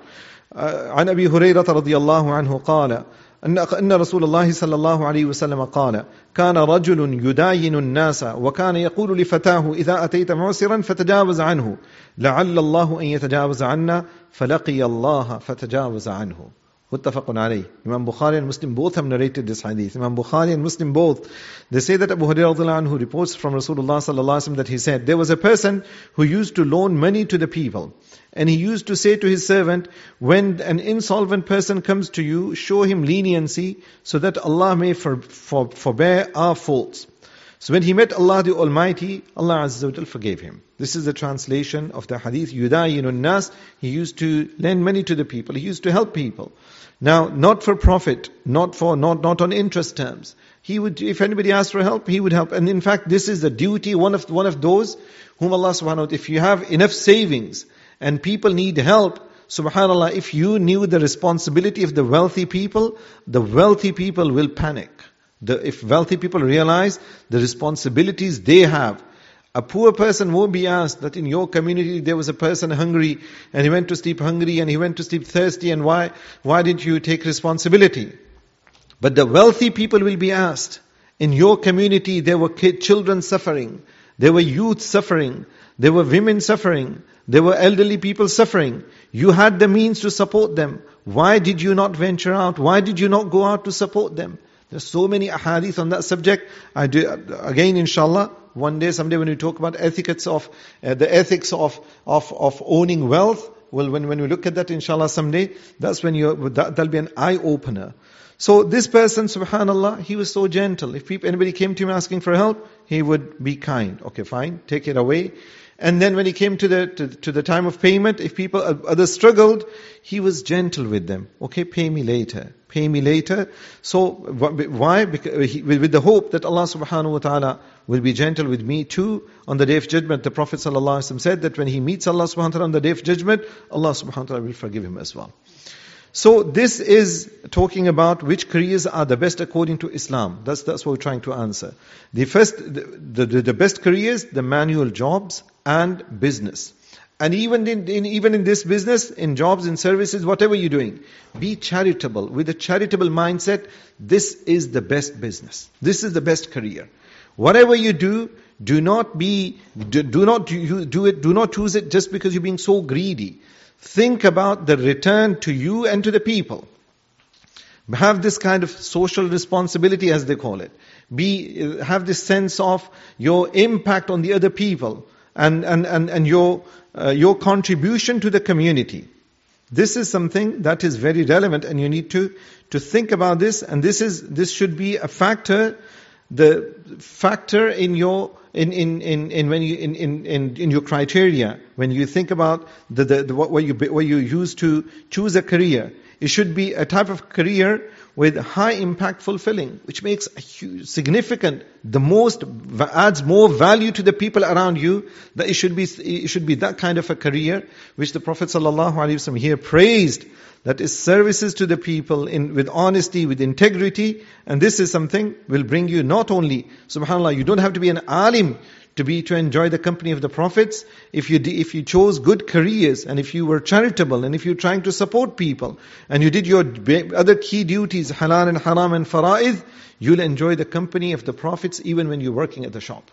عن أبي هريرة رضي الله عنه قال أن أن رسول الله صلى الله عليه وسلم قال كان رجل يداين الناس وكان يقول لفتاه إذا أتيت معسرا فتجاوز عنه لعل الله أن يتجاوز عنا فلقي الله فتجاوز عنه. Muttafaqun alayh. Imam Bukhari and Muslim both have narrated this hadith. Imam Bukhari and Muslim both. They say that Abu Hurairah radhiyallahu anhu reports from Rasulullah sallallahu alaihi wasallam that he said, there was a person who used to loan money to the people. And he used to say to his servant, when an insolvent person comes to you, show him leniency so that Allah may for, for, forbear our faults. So when he met Allah the Almighty, Allah Azza wa Jal forgave him. This is the translation of the hadith. Yudayinun nas. He used to lend money to the people. He used to help people. Now, not for profit, not for, not, not on interest terms. He would, if anybody asked for help, he would help. And in fact, this is the duty, one of, one of those whom Allah subhanahu wa ta'ala, if you have enough savings and people need help, subhanallah, if you knew the responsibility of the wealthy people, the wealthy people will panic. The, if wealthy people realize the responsibilities they have, a poor person won't be asked that in your community there was a person hungry and he went to sleep hungry and he went to sleep thirsty and why, why didn't you take responsibility? But the wealthy people will be asked, in your community there were kid, children suffering, there were youth suffering, there were women suffering, there were elderly people suffering. You had the means to support them. Why did you not venture out? Why did you not go out to support them? There's so many ahadith on that subject. I do, again, inshallah, one day, someday when we talk about ethics of, uh, the ethics of, of, of owning wealth, well, when, when we look at that, inshallah, someday, that's when you, that, that'll be an eye-opener. So this person, subhanallah, he was so gentle. If people, anybody came to him asking for help, he would be kind. Okay, fine, take it away. And then when he came to the to, to the time of payment, if people others struggled, he was gentle with them. Okay, pay me later, pay me later. So why? Because he, with the hope that Allah subhanahu wa ta'ala will be gentle with me too on the day of judgment. The Prophet sallallahu alaihi wasallam said that when he meets Allah subhanahu wa ta'ala on the day of judgment, Allah subhanahu wa ta'ala will forgive him as well. So this is talking about which careers are the best according to Islam. That's that's what we're trying to answer. The first, the, the, the best careers, the manual jobs and business. And even in, in even in this business, in jobs, in services, whatever you're doing, be charitable. With a charitable mindset, this is the best business. This is the best career. Whatever you do, do not be, do, do not do, do it, do not choose it just because you're being so greedy. Think about the return to you and to the people. Have this kind of social responsibility, as they call it. Be, have this sense of your impact on the other people and, and, and, and your, uh, your contribution to the community. This is something that is very relevant, and you need to, to think about this, and this is, this should be a factor, the factor in your, in, in, in, in when you, in, in, in, in your criteria, when you think about the, the, the what, what you, what you use to choose a career. It should be a type of career with high impact fulfilling, which makes a huge, significant, the most, adds more value to the people around you. That it should be, it should be that kind of a career, which the Prophet sallallahu alaihi wasallam here praised, that is services to the people in, with honesty, with integrity. And this is something will bring you not only, subhanAllah, you don't have to be an alim to be, to enjoy the company of the prophets. If you, if you chose good careers, and if you were charitable, and if you're trying to support people, and you did your other key duties, halal and haram and fara'id, you'll enjoy the company of the prophets even when you're working at the shop.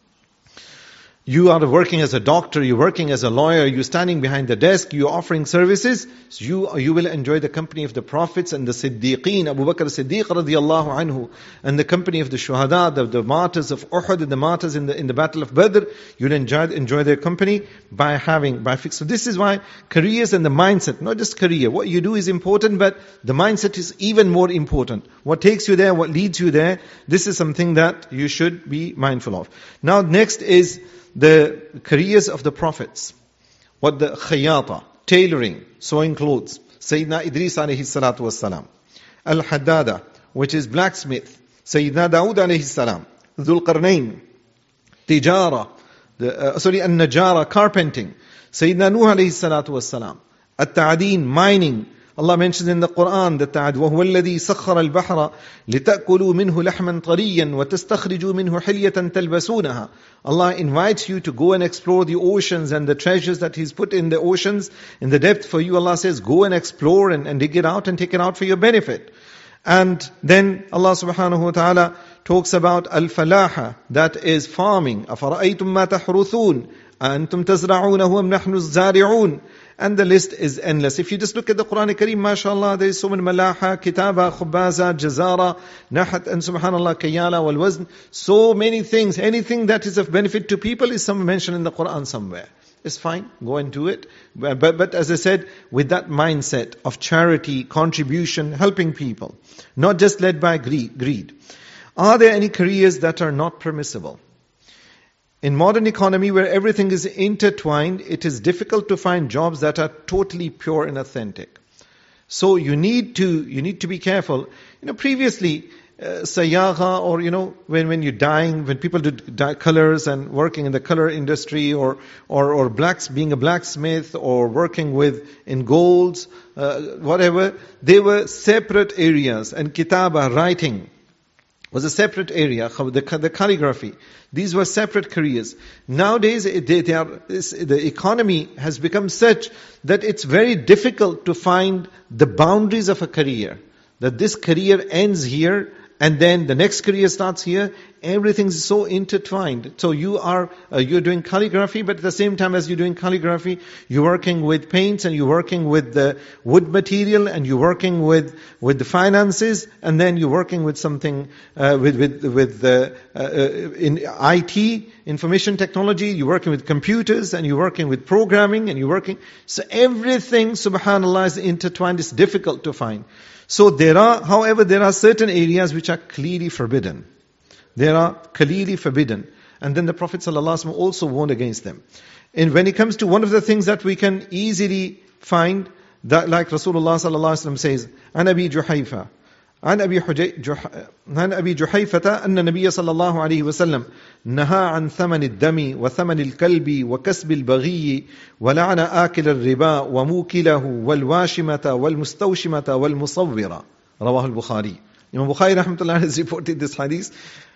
You are working as a doctor, you're working as a lawyer, you're standing behind the desk, you're offering services, so you, you will enjoy the company of the prophets and the Siddiqeen, Abu Bakr Siddiq radiallahu anhu, and the company of the Shuhada, the, the martyrs of Uhud, and the martyrs in the, in the battle of Badr. You'll enjoy, enjoy their company by having, by fix. So this is why careers and the mindset, not just career, what you do is important, but the mindset is even more important. What takes you there, what leads you there, this is something that you should be mindful of. Now next is the careers of the prophets. What the khayata, tailoring, sewing clothes. Sayyidina Idris alayhi salatu wassalam. Al-Haddada, which is blacksmith. Sayyidina Dawood alayhi salam. Dhul Qarnayn, tijara, the, uh, sorry, an-najara, carpenting. Sayyidina Nuh alayhi salatu wassalam. At-ta'adeen, mining. Allah mentions in the Quran that وَهُوَ الَّذِي سَخَّرَ الْبَحْرَ لِتَأْكُلُوا مِنْهُ لَحْمًا طَرِيًّا وَتَسْتَخْرِجُوا مِنْهُ حِلْيَةً تَلْبَسُونَها. Allah invites you to go and explore the oceans and the treasures that He's put in the oceans, in the depth for you. Allah says, go and explore and, and dig it out and take it out for your benefit. And then Allah subhanahu wa ta'ala talks about al-falaha, that is farming. أَفَرَأَيْتُمْ مَا تَحْرُثُونَ أَأَنْتُمْ تَزْرَعُونَهُ أَمْ نَحْنُ الزَّارِعُونَ. And the list is endless. If you just look at the Quran Kareem, mashallah, there is so many malaha, kitaba, khubaza, jazara, nahat, and subhanallah, kayala, wal wazn. So many things. Anything that is of benefit to people is some mentioned in the Quran somewhere. It's fine, go and do it. But, but, but as I said, with that mindset of charity, contribution, helping people. Not just led by greed. greed. Are there any careers that are not permissible? In modern economy where everything is intertwined, it is difficult to find jobs that are totally pure and authentic. So you need to, you need to be careful. You know, previously, uh, sayagha, or you know, when, when you're dyeing, when people do dye colors and working in the color industry, or, or, or blacks, being a blacksmith, or working with, in golds, uh, whatever, they were separate areas. And kitaba, writing, was a separate area, the, the calligraphy. These were separate careers. Nowadays, they, they are, the economy has become such that it's very difficult to find the boundaries of a career. That this career ends here and then the next career starts here. Everything's so intertwined. So you are, uh, you're doing calligraphy, but at the same time as you're doing calligraphy, you're working with paints, and you're working with the wood material, and you're working with, with the finances, and then you're working with something, uh, with, with, with the, uh, uh, in I T, information technology, you're working with computers, and you're working with programming, and you're working, so everything, subhanAllah, is intertwined. It's difficult to find. So there are, however, there are certain areas which are clearly forbidden. They are clearly forbidden. And then the Prophet ﷺ also warned against them. And when it comes to one of the things that we can easily find, that like Rasulullah ﷺ says, عن أبي جحيفة عن أبي حجي جح عن أبي جحيفة أن النبي صلى الله عليه وسلم نهى عن ثمن الدم وثمن الكلب وكسب البغي ولعن آكل الربا وموكله والواشمة والمستوشمة والمصورة. رواه البخاري. Imam Bukhari rahmatullah has reported this hadith.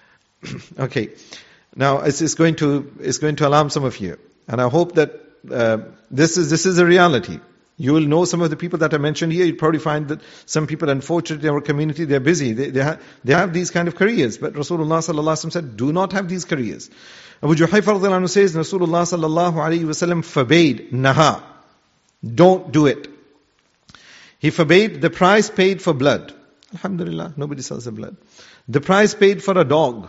Okay, now it's, it's going to it's going to alarm some of you, and I hope that uh, this is this is a reality. You will know some of the people that I mentioned here. You'll probably find that some people, unfortunately, in our community, they're busy. They they, ha- they have these kind of careers. But Rasulullah sallallahu alaihi wasallam said, do not have these careers. Abu Juhayfa radhiyallahu anhu says, Rasulullah sallallahu alaihi wasallam forbade, naha, don't do it. He forbade the price paid for blood. Alhamdulillah, nobody sells the blood. The price paid for a dog,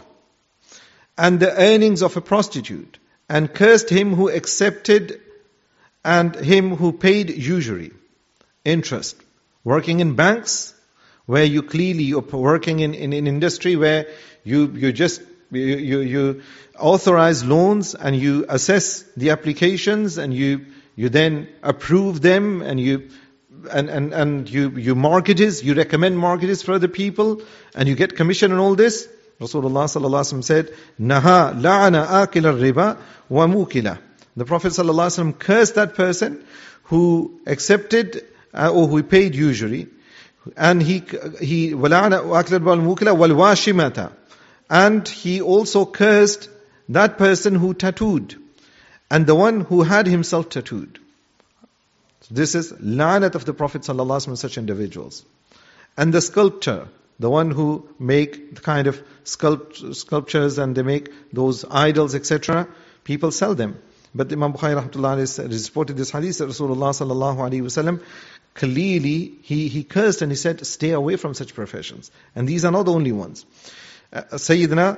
and the earnings of a prostitute, and cursed him who accepted and him who paid usury, interest. Working in banks, where you clearly, you're working in, in, in industry where you, you just, you, you, you authorize loans and you assess the applications and you, you then approve them and you, and, and, and you, you mortgages, you recommend mortgages for other people and you get commission on all this. Rasulullah sallallahu alaihi wasallam said, Naha la'ana akil al-riba wa mukila. The Prophet ﷺ cursed that person who accepted uh, or who paid usury, and he he and he also cursed that person who tattooed, and the one who had himself tattooed. So this is la'nat of the Prophet ﷺ on such individuals. And the sculptor, the one who make the kind of sculpt, sculptures and they make those idols, et cetera. People sell them. But Imam Bukhari rahmatullah has reported this hadith that Rasulullah sallallahu alaihi wasallam clearly he he cursed and he said, stay away from such professions. And these are not the only ones. Uh, Sayyidina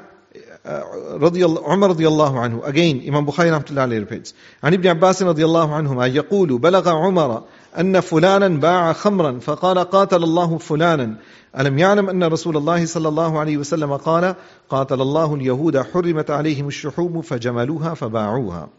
uh, Umar radiyallahu anhu, again Imam Bukhari rahmatullah repeats, عن ابن عباس رضي الله عنهما يقول بلغ عمر أن فلانا باع خمرا فقال قاتل الله فلانا ألم يعلم أن رسول الله صلى الله عليه وسلم قال قاتل الله اليهود حرمت عليهم الشحوم فجملوها فباعوها.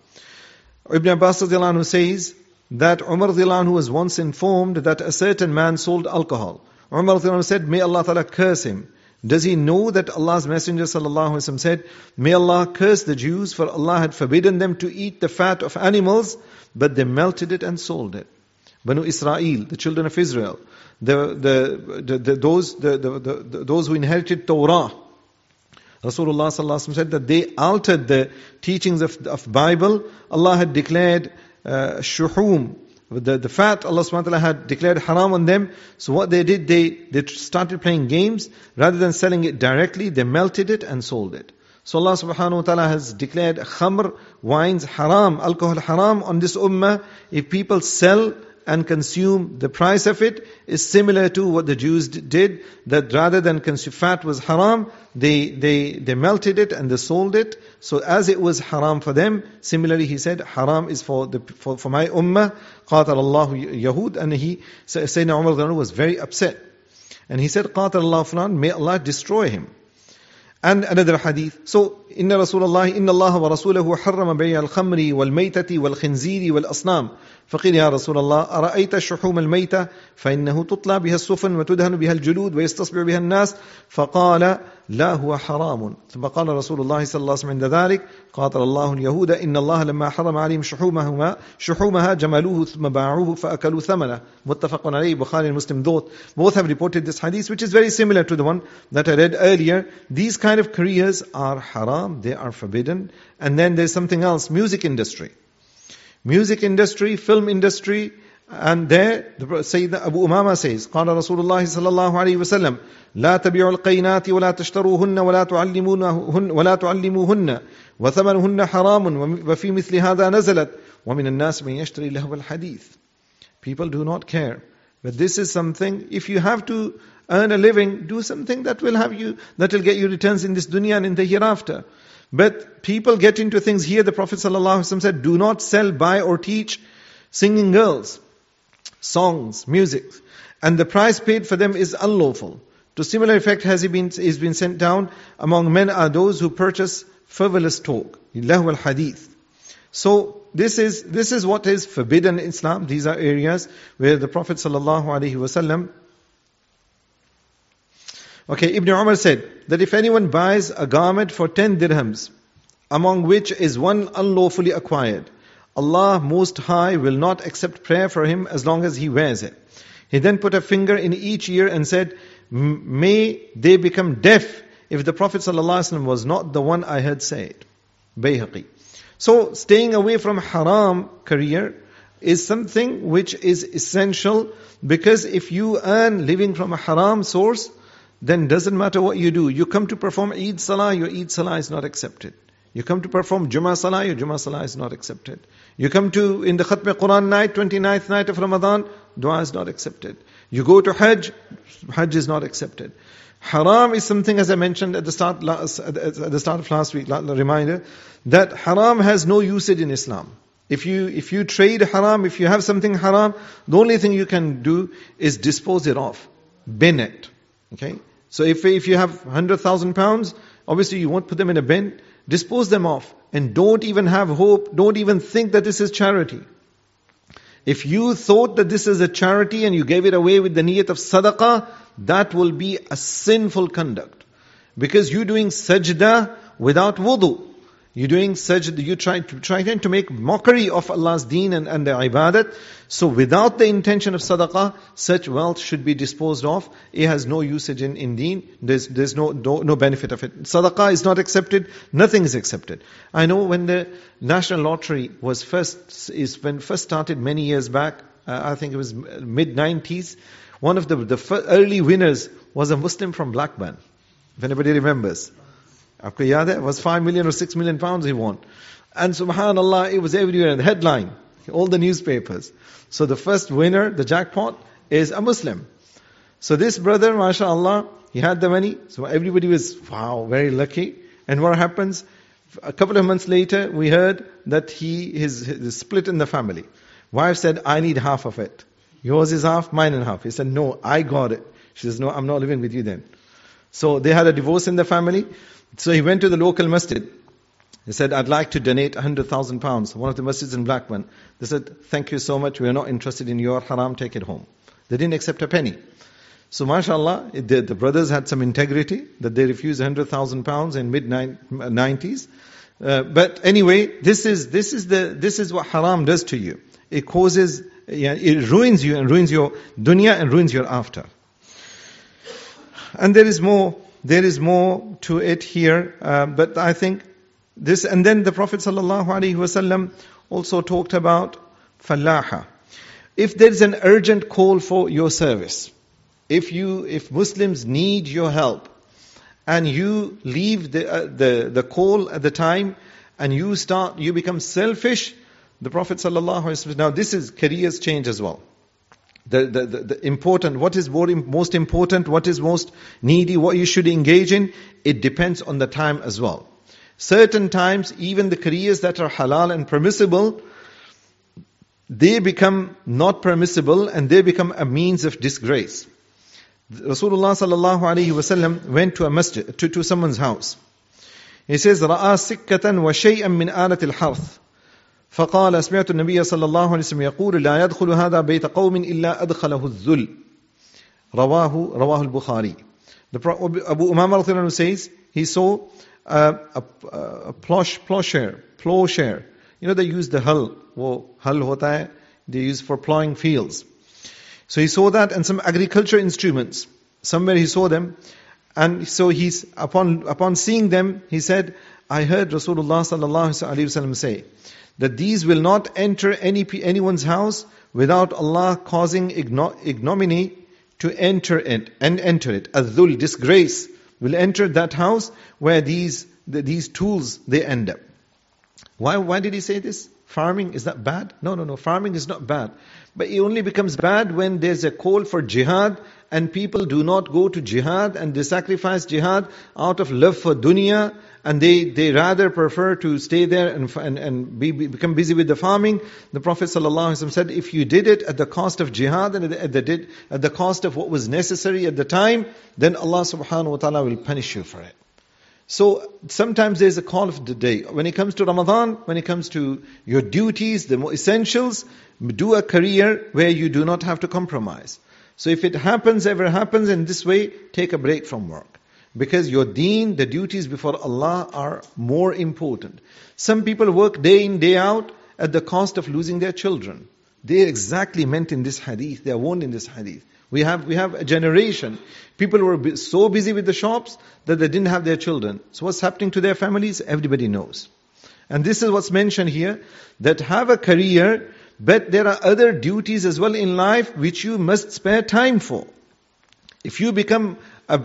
Ibn Abbas radiallahu anhu says that Umar radiallahu anhu was once informed that a certain man sold alcohol. Umar radiallahu anhu said, may Allah ta'ala curse him. Does he know that Allah's Messenger sallallahu alaihi wasallam said, may Allah curse the Jews, for Allah had forbidden them to eat the fat of animals, but they melted it and sold it. Banu Israel, the children of Israel, the, the, the, the, those, the, the, the, those who inherited Torah, Rasulullah sallallahu alaihi wasallam said that they altered the teachings of of Bible. Allah had declared uh, shuhum, the, the fat, Allah subhanahu wa ta'ala had declared haram on them. So what they did, they, they started playing games. Rather than selling it directly, they melted it and sold it. So Allah subhanahu wa ta'ala has declared khamr, wines haram, alcohol haram on this ummah. If people sell and consume, the price of it is similar to what the Jews did, that rather than consume fat was haram, they, they, they melted it and they sold it. So as it was haram for them, similarly he said, haram is for the for, for my ummah, قاتل الله Yahud, and he, Sayyidina Umar was very upset. And he said, قاتل الله فلان, may Allah destroy him. And another hadith. So, إن رسول الله إن الله ورسوله حرم بيع الخمر والميتة والخنزير والأصنام. فقيل يا رسول الله أرأيت الشحوم الميتة فإنه تطلى بها السفن وتدهن بها الجلود ويستصبح بها الناس. فقال لا هو حرام. ثم قال رسول الله صلى الله عليه وسلم عند ذلك قاتل الله اليهود إن الله لما حرم عليهم شحومهما شحومها جملوه ثم باعوه فأكلوا ثمنه. متفق عليه. Bukhari and Muslim both, both have reported this hadith, which is very similar to the one that I read earlier. These kind of careers are haram, they are forbidden. And then there's something else, music industry. Music industry, film industry, And there, the Sayyidina Abu Umama says, قال رسول الله صلى الله عليه وسلم لا تبيعوا القينات ولا تشتروهن ولا تعلموهن ولا تعلموهن وثمنهن حرام وفي مثل هذا نزلت ومن الناس من يشتري لهو الحديث. People do not care. But this is something, if you have to earn a living, do something that will have you, that will get you returns in this dunya and in the hereafter. But people get into things here. The Prophet ﷺ said, do not sell, buy or teach singing girls, songs, music. And the price paid for them is unlawful. To similar effect has he been, is been sent down among men are those who purchase frivolous talk. Lahu al-hadith. So this is this is what is forbidden in Islam. These are areas where the Prophet sallallahu alaihi wasallam. Okay, Ibn Umar said that if anyone buys a garment for ten dirhams, among which is one unlawfully acquired, Allah Most High will not accept prayer for him as long as he wears it. He then put a finger in each ear and said, may they become deaf if the Prophet ﷺ was not the one I heard say it. Bayhaqi. So staying away from haram career is something which is essential, because if you earn living from a haram source, then doesn't matter what you do. You come to perform Eid Salah, your Eid Salah is not accepted. You come to perform Jummah Salah, your Jummah Salah is not accepted. You come to, in the Khatm Quran night, twenty-ninth night of Ramadan, dua is not accepted. You go to Hajj, Hajj is not accepted. Haram is something, as I mentioned at the start, at the start of last week, a reminder, that haram has no usage in Islam. If you, if you trade haram, if you have something haram, the only thing you can do is dispose it off. Bin it. Okay? So if, if you have one hundred thousand pounds, obviously you won't put them in a bin. Dispose them off. And don't even have hope, don't even think that this is charity. If you thought that this is a charity and you gave it away with the niyat of sadaqah, that will be a sinful conduct. Because you're doing sajda without wudu. You're doing sajda, you're trying to, trying to make mockery of Allah's deen and, and the ibadat. So without the intention of sadaqah, such wealth should be disposed of. It has no usage in, in deen. There's, there's no, no, no benefit of it. Sadaqah is not accepted. Nothing is accepted. I know when the National Lottery was first, is when first started many years back, uh, I think it was mid nineties, one of the, the early winners was a Muslim from Blackburn. If anybody remembers. Aapko yaad hai? It was five million or six million pounds he won. And subhanallah, it was everywhere in the headline. All the newspapers. So the first winner, the jackpot, is a Muslim. So this brother, mashallah, he had the money. So everybody was, wow, very lucky. And what happens? A couple of months later, we heard that he is, is split in the family. Wife said, I need half of it. Yours is half, mine and half. He said, no, I got it. She says, no, I'm not living with you then. So they had a divorce in the family. So he went to the local masjid. He said, I'd like to donate one hundred thousand pounds. One of the masjids in Blackburn. They said, thank you so much. We are not interested in your haram. Take it home. They didn't accept a penny. So mashallah, the, the brothers had some integrity that they refused one hundred thousand pounds in mid nineties. Uh, but anyway, this is, this is the, this is what haram does to you. It causes, yeah, it ruins you and ruins your dunya and ruins your after. And there is more, there is more to it here, uh, but I think this, and then the Prophet ﷺ also talked about fallaha. If there is an urgent call for your service, if you, if Muslims need your help, and you leave the, uh, the, the call at the time, and you start, you become selfish, the Prophet ﷺ, now this is careers change as well. The, the, the, the important, what is more, most important, what is most needy, what you should engage in, it depends on the time as well. Certain times, even the careers that are halal and permissible, they become not permissible and they become a means of disgrace. Rasulullah sallallahu alaihi wasallam went to a masjid, to, to someone's house. He says, رَأَى سِكَّةً وَشَيْئًا مِنْ آلَةِ الْحَرْثِ فقال سمعت النبي صلى الله عليه وسلم يقول لا يدخل هذا بيت قوم إلا أدخله الذل رواه رواه البخاري. The Abu Umama رضي الله عنه says he saw a, a, a plosh, plowshare, plowshare. You know they use the hull. वो हल होता है. They use for plowing fields. So he saw that and some agriculture instruments. Somewhere he saw them, and so he's upon upon seeing them he said, I heard Rasulullah sallallahu alaihi wasallam say that these will not enter any anyone's house without Allah causing igno- ignominy to enter it and enter it. Adh-dhul, disgrace, will enter that house where these the, these tools they end up. Why why did he say this? Farming, is that bad? No, no, no. Farming is not bad. But it only becomes bad when there's a call for jihad and people do not go to jihad and they sacrifice jihad out of love for dunya, and they, they rather prefer to stay there and and, and be, become busy with the farming. The Prophet ﷺ said, if you did it at the cost of jihad and at the, did, at the cost of what was necessary at the time, then Allah subhanahu wa ta'ala will punish you for it. So sometimes there's a call of the day. When it comes to Ramadan, when it comes to your duties, the essentials, do a career where you do not have to compromise. So if it happens, ever happens in this way, take a break from work. Because your deen, the duties before Allah are more important. Some people work day in, day out at the cost of losing their children. They are exactly meant in this hadith. They are warned in this hadith. We have we have a generation. People were so busy with the shops that they didn't have their children. So what's happening to their families? Everybody knows. And this is what's mentioned here, that have a career, but there are other duties as well in life which you must spare time for. If you become a,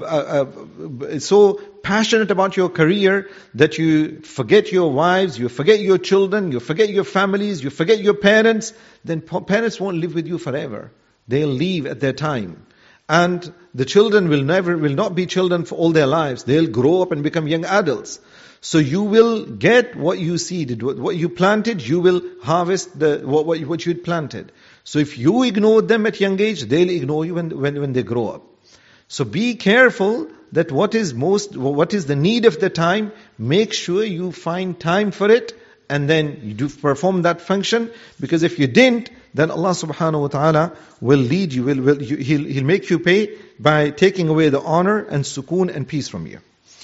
a, a, so passionate about your career that you forget your wives, you forget your children, you forget your families, you forget your parents, then parents won't live with you forever. They'll leave at their time. And the children will never, will not be children for all their lives. They'll grow up and become young adults. So you will get what you seeded, what you planted, you will harvest the what, what, what you planted. So if you ignore them at young age, they'll ignore you when, when, when they grow up. So be careful that what is most, what is the need of the time, make sure you find time for it, and then you do perform that function, because if you didn't, then Allah subhanahu wa ta'ala will lead you, will, will you, he'll, he'll make you pay by taking away the honor and sukoon and peace from you.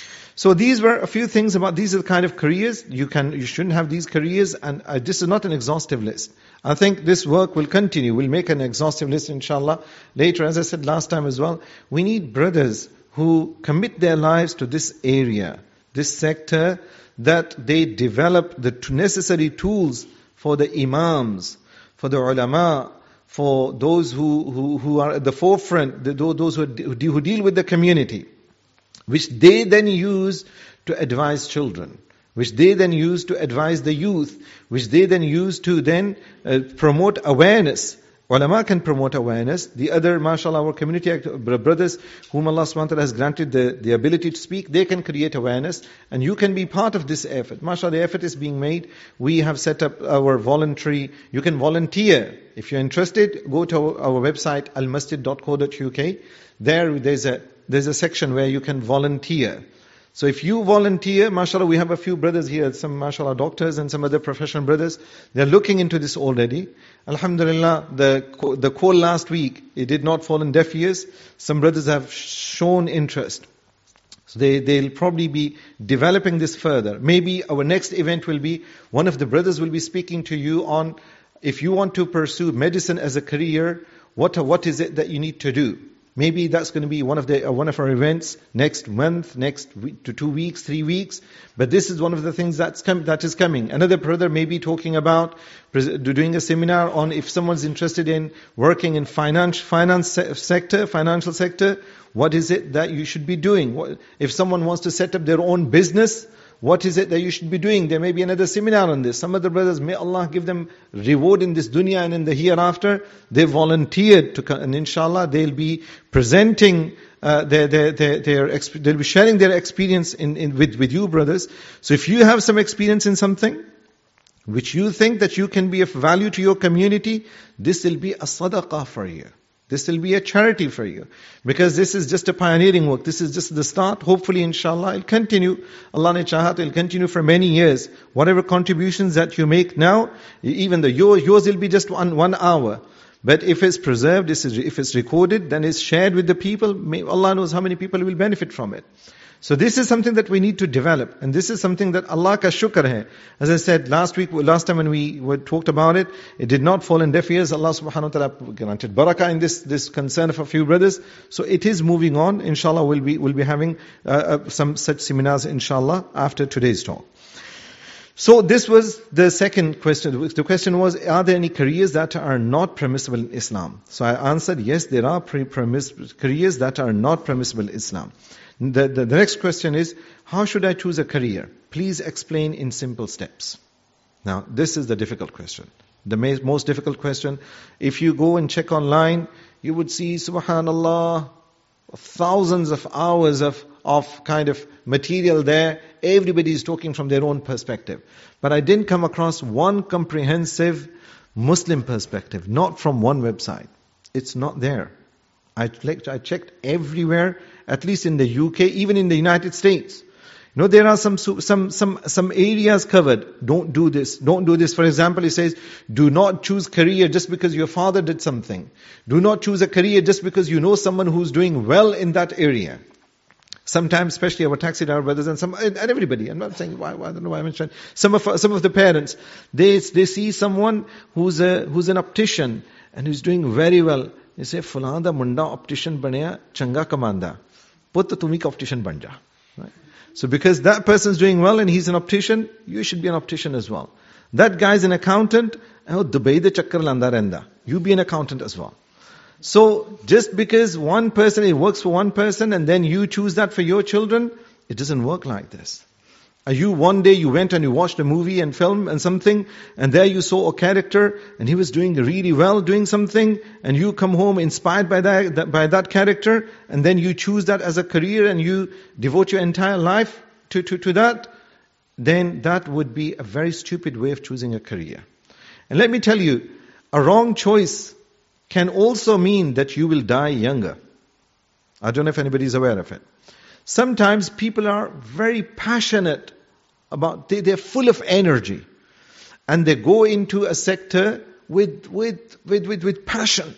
So these were a few things about, these are the kind of careers, you can, you shouldn't have these careers, and uh, this is not an exhaustive list. I think this work will continue, we'll make an exhaustive list inshallah later. As I said last time as well, we need brothers who commit their lives to this area, this sector, that they develop the necessary tools for the imams, for the ulama, for those who, who, who are at the forefront, the, those who, who deal with the community, which they then use to advise children, which they then use to advise the youth, which they then use to then uh, promote awareness. Ulama can promote awareness. The other, mashallah, our community brothers, whom Allah subhanahu wa ta'ala has granted the, the ability to speak, they can create awareness, and you can be part of this effort. Mashallah, the effort is being made. We have set up our voluntary, you can volunteer. If you're interested, go to our, our website, al masjid dot co dot u k. There, there's a, there's a section where you can volunteer. So if you volunteer, mashallah, we have a few brothers here, some mashallah doctors and some other professional brothers. They're looking into this already. Alhamdulillah, the the call last week, it did not fall in deaf ears. Some brothers have shown interest. So they, they'll probably be developing this further. Maybe our next event will be, one of the brothers will be speaking to you on, if you want to pursue medicine as a career, what what is it that you need to do? Maybe that's going to be one of the uh, one of our events next month, next week, to two weeks, three weeks. But this is one of the things that's com- that is coming. Another brother may be talking about pres- doing a seminar on if someone's interested in working in finance, finance se- sector, financial sector, what is it that you should be doing? What, if someone wants to set up their own business, what is it that you should be doing? There may be another seminar on this. Some of the brothers, may Allah give them reward in this dunya and in the hereafter. They volunteered to come, and inshallah they'll be presenting uh, their, their, their, their, they'll be sharing their experience in, in with, with you brothers. So if you have some experience in something, which you think that you can be of value to your community, this will be a sadaqah for you. This will be a charity for you. Because this is just a pioneering work. This is just the start. Hopefully, inshallah, it'll continue. Allah ne chahat, it'll continue for many years. Whatever contributions that you make now, even though yours, yours will be just one, one hour. But if it's preserved, if it's recorded, then it's shared with the people. May, Allah knows how many people will benefit from it. So this is something that we need to develop. And this is something that Allah ka shukr hai. As I said last week, last time when we were talked about it, it did not fall in deaf ears. Allah subhanahu wa ta'ala granted barakah in this, this concern of a few brothers. So it is moving on. Inshallah, we'll be, we'll be having uh, uh, some such seminars, inshallah, after today's talk. So this was the second question. The question was, are there any careers that are not permissible in Islam? So I answered, yes, there are pre- permiss- careers that are not permissible in Islam. The, the, the next question is, how should I choose a career? Please explain in simple steps. Now, this is the difficult question. The ma- most difficult question. If you go and check online, you would see, subhanallah, thousands of hours of, of kind of material there. Everybody is talking from their own perspective. But I didn't come across one comprehensive Muslim perspective, not from one website. It's not there. I checked, I checked everywhere, at least in the U K, even in the United States. You know, there are some some some some areas covered. Don't do this. Don't do this. For example, it says, do not choose career just because your father did something. Do not choose a career just because you know someone who's doing well in that area. Sometimes, especially our taxi driver brothers and some and everybody. I'm not saying why. why I don't know why I mentioned some of some of the parents. They they see someone who's a who's an optician and who's doing very well. They say, "Fulan da munda optician banaya changa kamanda. Put tumi ka optician ban ja." Right? So because that person's doing well and he's an optician, you should be an optician as well. That guy's an accountant. Oh, Dubai de chakkar landa renda. You be an accountant as well. So just because one person, it works for one person and then you choose that for your children, it doesn't work like this. Are you one day you went and you watched a movie and film and something, and there you saw a character and he was doing really well doing something, and you come home inspired by that, that by that character, and then you choose that as a career and you devote your entire life to, to, to that, then that would be a very stupid way of choosing a career. And let me tell you, a wrong choice can also mean that you will die younger. I don't know if anybody is aware of it. Sometimes people are very passionate about, they, they're full of energy. And they go into a sector with, with, with, with, with passion.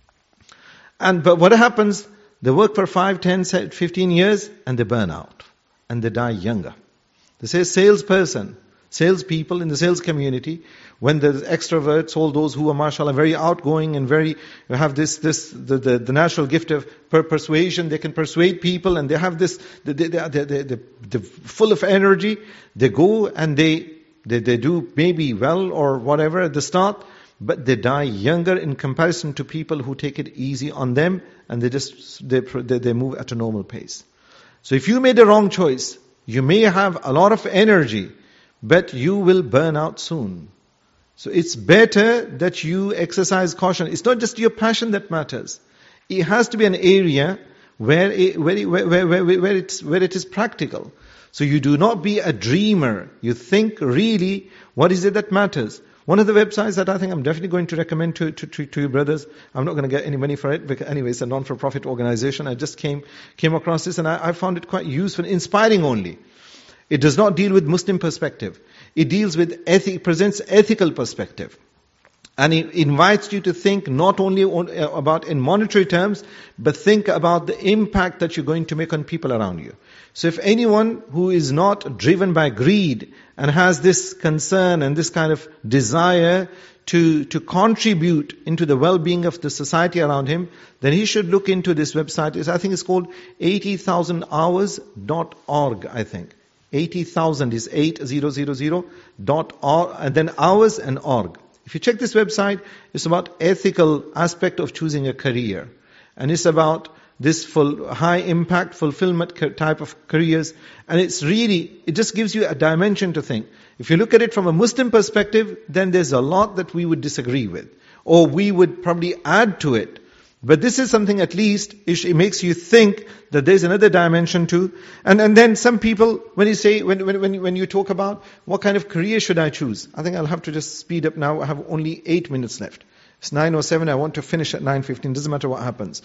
And but what happens? They work for five, ten, fifteen years and they burn out. And they die younger. They say salesperson, salespeople in the sales community, when the extroverts, all those who are mashallah very outgoing and very have this this the, the, the natural gift of per persuasion, they can persuade people and they have this they they they they, they, they full of energy. They go and they, they they do maybe well or whatever at the start, but they die younger in comparison to people who take it easy on them and they just they they, they move at a normal pace. So if you made a wrong choice, you may have a lot of energy, but you will burn out soon. So it's better that you exercise caution. It's not just your passion that matters. It has to be an area where it, where, it, where, where, where, it's, where it is practical. So you do not be a dreamer. You think really, what is it that matters? One of the websites that I think I'm definitely going to recommend to, to, to, to you brothers, I'm not going to get any money for it, because anyway, it's a non-for-profit organization. I just came, came across this and I, I found it quite useful, inspiring only. It does not deal with Muslim perspective. It deals with ethic, presents ethical perspective. And it invites you to think not only on, uh, about in monetary terms, but think about the impact that you're going to make on people around you. So if anyone who is not driven by greed and has this concern and this kind of desire to, to contribute into the well-being of the society around him, then he should look into this website. I think it's called eighty thousand hours dot org, I think. eighty thousand is eight thousand dot org, and then hours and org. If you check this website, it's about ethical aspect of choosing a career. And it's about this full, high impact fulfillment type of careers. And it's really, it just gives you a dimension to think. If you look at it from a Muslim perspective, then there's a lot that we would disagree with. Or we would probably add to it. But this is something at least, it makes you think that there's another dimension too. And and then some people, when you say, when when when you talk about what kind of career should I choose, I think I'll have to just speed up now. I have only eight minutes left. It's nine oh seven, I want to finish at nine fifteen, doesn't matter what happens.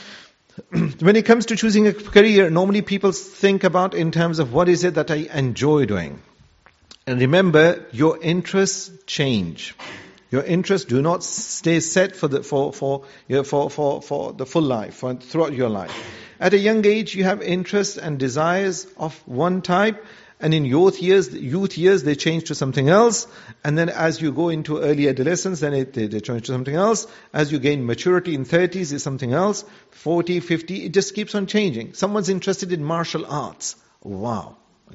When it comes to choosing a career, normally people think about in terms of what is it that I enjoy doing. And remember, your interests change. Your interests do not stay set for the for for for for, for the full life, for, throughout your life. At a young age, you have interests and desires of one type, and in youth years, youth years they change to something else. And then as you go into early adolescence, then it, they, they change to something else. As you gain maturity in thirties, it's something else. forty, fifty, it just keeps on changing. Someone's interested in martial arts. Wow. Okay.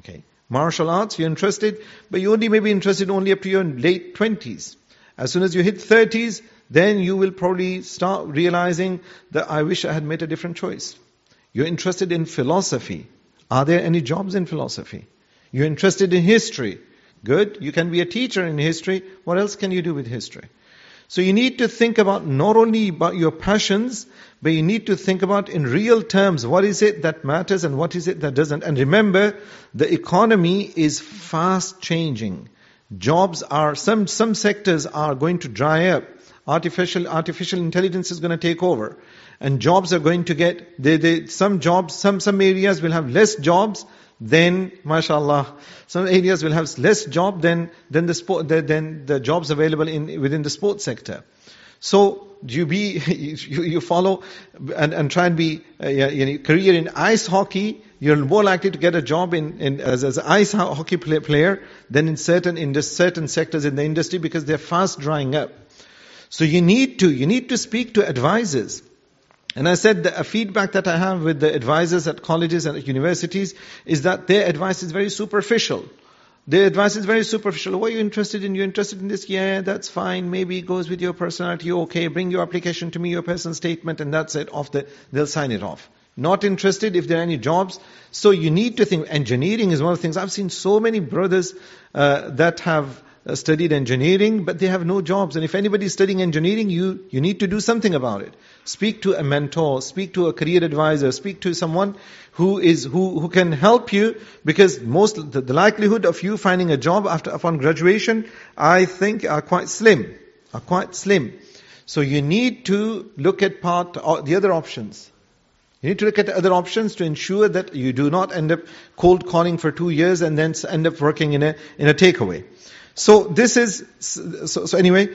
Martial arts, you're interested, but you only may be interested only up to your late twenties. As soon as you hit thirties, then you will probably start realizing that I wish I had made a different choice. You're interested in philosophy. Are there any jobs in philosophy? You're interested in history. Good. You can be a teacher in history. What else can you do with history? So you need to think about not only about your passions, but you need to think about in real terms, what is it that matters and what is it that doesn't. And remember, the economy is fast changing. Jobs are, some, some sectors are going to dry up. Artificial, artificial intelligence is going to take over. And jobs are going to get, they, they, some jobs, some, some areas will have less jobs than, mashallah, some areas will have less job than, than the sport, than the jobs available in, within the sports sector. So, you be, you, you follow and, and try and be, uh, a career in ice hockey, you're more likely to get a job in, in as, as an ice hockey play, player than in certain, in certain sectors in the industry because they're fast drying up. So you need to, you need to speak to advisors. And I said the feedback that I have with the advisors at colleges and at universities is that their advice is very superficial. Their advice is very superficial. What are you interested in? You're interested in this? Yeah, that's fine. Maybe it goes with your personality. Okay, bring your application to me, your personal statement, and that's it. Off the, they'll sign it off. Not interested if there are any jobs. So you need to think. Engineering is one of the things. I've seen so many brothers uh, that have studied engineering, but they have no jobs. And if anybody is studying engineering, you, you need to do something about it. Speak to a mentor, speak to a career advisor, speak to someone who is, who, who can help you, because most, the, the likelihood of you finding a job after, upon graduation, I think are quite slim, are quite slim. So you need to look at part, or the other options. You need to look at other options to ensure that you do not end up cold calling for two years and then end up working in a, in a takeaway. So this is, so, so anyway,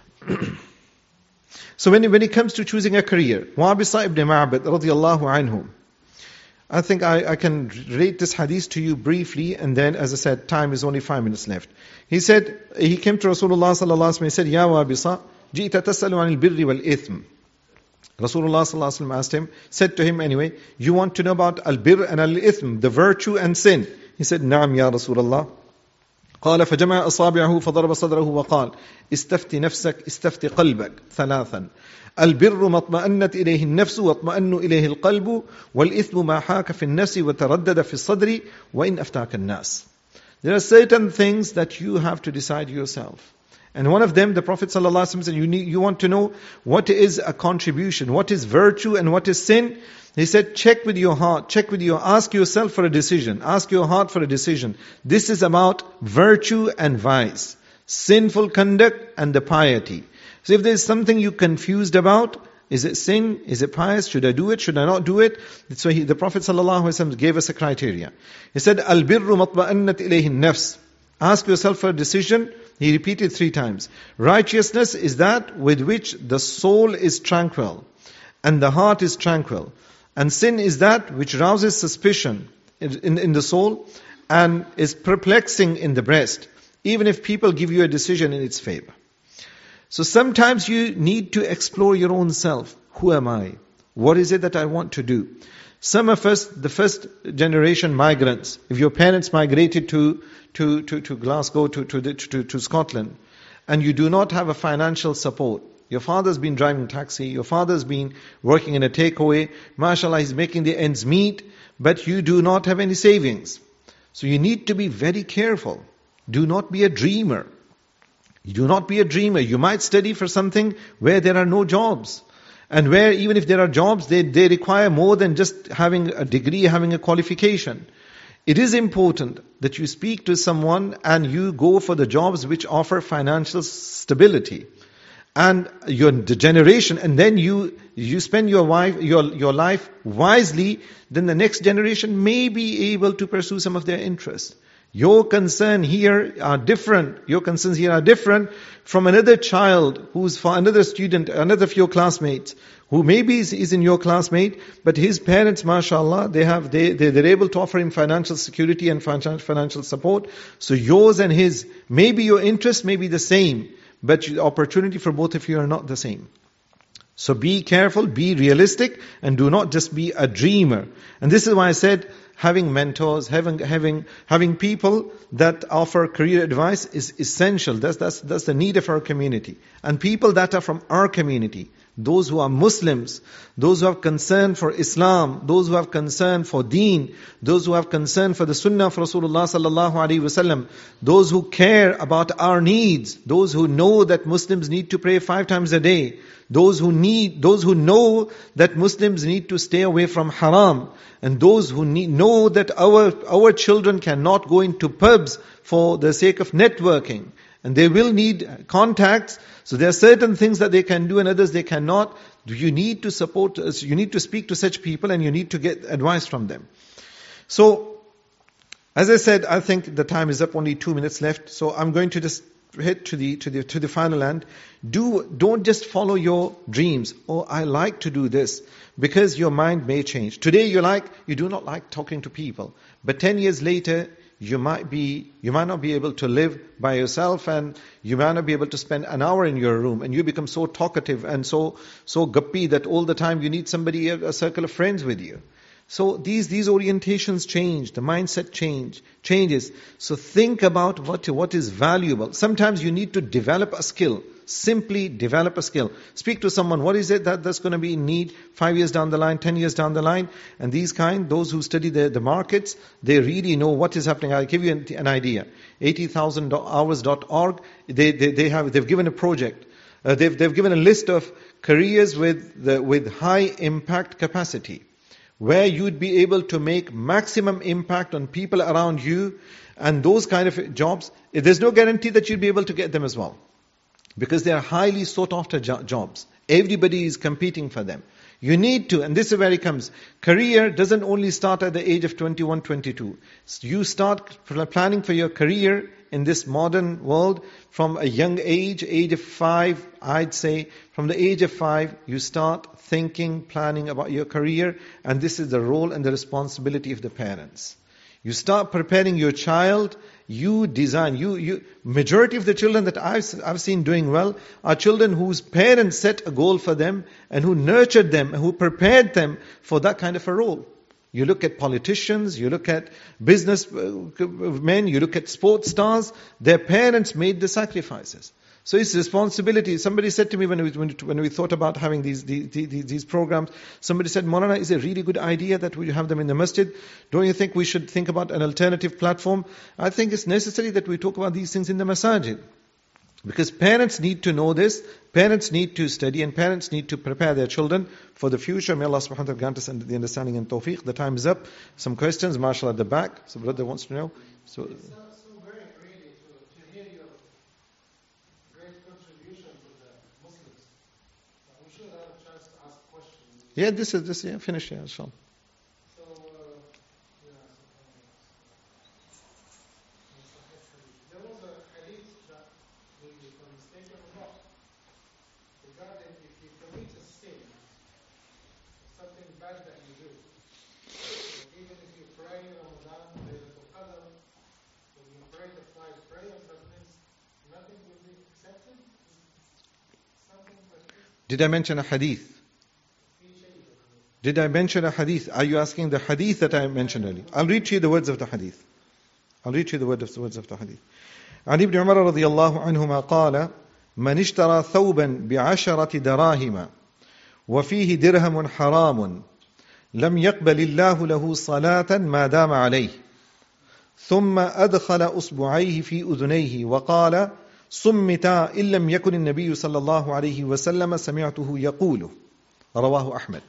so when it, when it comes to choosing a career, Wabisa ibn Ma'bad radiyallahu anhu, I think I, I can read this hadith to you briefly, and then, as I said, time is only five minutes left. He said, he came to Rasulullah sallallahu alaihi wasallam and said, Ya Wabisa, ji'ta tas'alu anil birri wal itham. Rasulullah sallallahu alaihi wasallam asked him, said to him anyway, you want to know about al-birr and al-ithm, the virtue and sin. He said, Naam ya Rasulullah. قال فجمع أصابعه فضرب صدره وقال استفت نفسك استفت قلبك ثلاثا البر ما اطمأنت إليه النفس واطمأن إليه القلب والإثم ما حاك في النفس وتردد في الصدر وإن أفتاك الناس. There are certain things that you have to decide yourself. And one of them, the Prophet ﷺ said, you, need, you want to know what is a contribution, what is virtue and what is sin. He said, check with your heart, check with your, ask yourself for a decision, ask your heart for a decision. This is about virtue and vice, sinful conduct and the piety. So if there's something you're confused about, is it sin, is it pious, should I do it, should I not do it? So he, the Prophet ﷺ gave us a criteria. He said, Al-birru matma'annat ilayhi nafs. Ask yourself for a decision. He repeated three times. Righteousness is that with which the soul is tranquil and the heart is tranquil. And sin is that which rouses suspicion in, in, in the soul and is perplexing in the breast, even if people give you a decision in its favor. So sometimes you need to explore your own self. Who am I? What is it that I want to do? Some of us, the first generation migrants, if your parents migrated to to to, to Glasgow, to to, the, to to Scotland, and you do not have a financial support, your father's been driving taxi, your father's been working in a takeaway, mashallah, he's making the ends meet, but you do not have any savings. So you need to be very careful. Do not be a dreamer. You do not be a dreamer. You might study for something where there are no jobs. And where even if there are jobs, they, they require more than just having a degree, having a qualification. It is important that you speak to someone and you go for the jobs which offer financial stability. And your the generation, and then you you spend your wife your your life wisely, then the next generation may be able to pursue some of their interests. Your concern here are different. Your concerns here are different from another child who's for another student, another of your classmates, who maybe is, is in your classmate, but his parents, mashallah, they have they, they they're able to offer him financial security and financial support. So yours and his, maybe your interests may be the same, but the opportunity for both of you are not the same. So be careful, be realistic, and do not just be a dreamer. And this is why I said, having mentors, having having having people that offer career advice is essential. That's that's that's the need of our community. And people that are from our community, those who are Muslims, those who have concern for Islam, those who have concern for Deen, those who have concern for the Sunnah of Rasulullah sallallahu alaihi wasallam, those who care about our needs, those who know that Muslims need to pray five times a day, those who need, those who know that Muslims need to stay away from haram, and those who need, know that our our children cannot go into pubs for the sake of networking. And they will need contacts. So there are certain things that they can do and others they cannot. You need to support, you need to speak to such people and you need to get advice from them. So, as I said, I think the time is up, only two minutes left. So I'm going to just hit to the to the to the final end. Do don't just follow your dreams. Oh, I like to do this, because your mind may change. Today you like you do not like talking to people, but ten years later, you might be, you might not be able to live by yourself, and you might not be able to spend an hour in your room, and you become so talkative and so, so guppy that all the time you need somebody, a, a circle of friends with you. So these, these orientations change, the mindset change, changes. So think about what, what is valuable. Sometimes you need to develop a skill. Simply develop a skill. Speak to someone. What is it that, that's going to be in need five years down the line, ten years down the line? And these kind, those who study the, the markets, they really know what is happening. I'll give you an, an idea. eighty thousand hours dot org, they, they, they have, they've given a project. Uh, they've, they've given a list of careers with, the, with high impact capacity, where you'd be able to make maximum impact on people around you, and those kind of jobs. There's no guarantee that you'll be able to get them as well, because they are highly sought after jo- jobs. Everybody is competing for them. You need to, and this is where it comes. Career doesn't only start at the age of twenty-one, twenty-two. You start planning for your career in this modern world from a young age, age of five, I'd say. From the age of five, you start thinking, planning about your career, and this is the role and the responsibility of the parents. You start preparing your child. You design, you, you, majority of the children that I've, I've seen doing well are children whose parents set a goal for them and who nurtured them and who prepared them for that kind of a role. You look at politicians, you look at businessmen, you look at sports stars, their parents made the sacrifices. So it's responsibility. Somebody said to me when we, when we thought about having these, these, these programs, somebody said, Maulana, is it a really good idea that we have them in the masjid? Don't you think we should think about an alternative platform? I think it's necessary that we talk about these things in the masajid. Because parents need to know this, parents need to study, and parents need to prepare their children for the future. May Allah subhanahu wa ta'ala grant us the understanding and tawfiq. The time is up. Some questions, mashallah, at the back. So brother wants to know. So, yeah, this is this. Yeah, finish. Yeah, inshallah. So, uh, yeah, there was a hadith that we were mistaken or not regarding if you commit a sin, something bad that you do. So even if you pray Ramadan, Laylatul Qadr, when you pray the five prayers, that means nothing will be accepted. Something like this. Did I mention a hadith? Did I mention a hadith? Are you asking the hadith that I mentioned earlier? I'll read to you the words of the hadith. I'll read to you the words of the hadith. عن ابن عمر رضي الله عنهما قال من اشترى ثوبا بعشرة دراهم وفيه درهم حرام لم يقبل الله له صلاة ما دام عليه ثم أدخل أصبعيه في أذنيه وقال صمتا إن لم يكن النبي صلى الله عليه وسلم سمعته يقول رواه أحمد.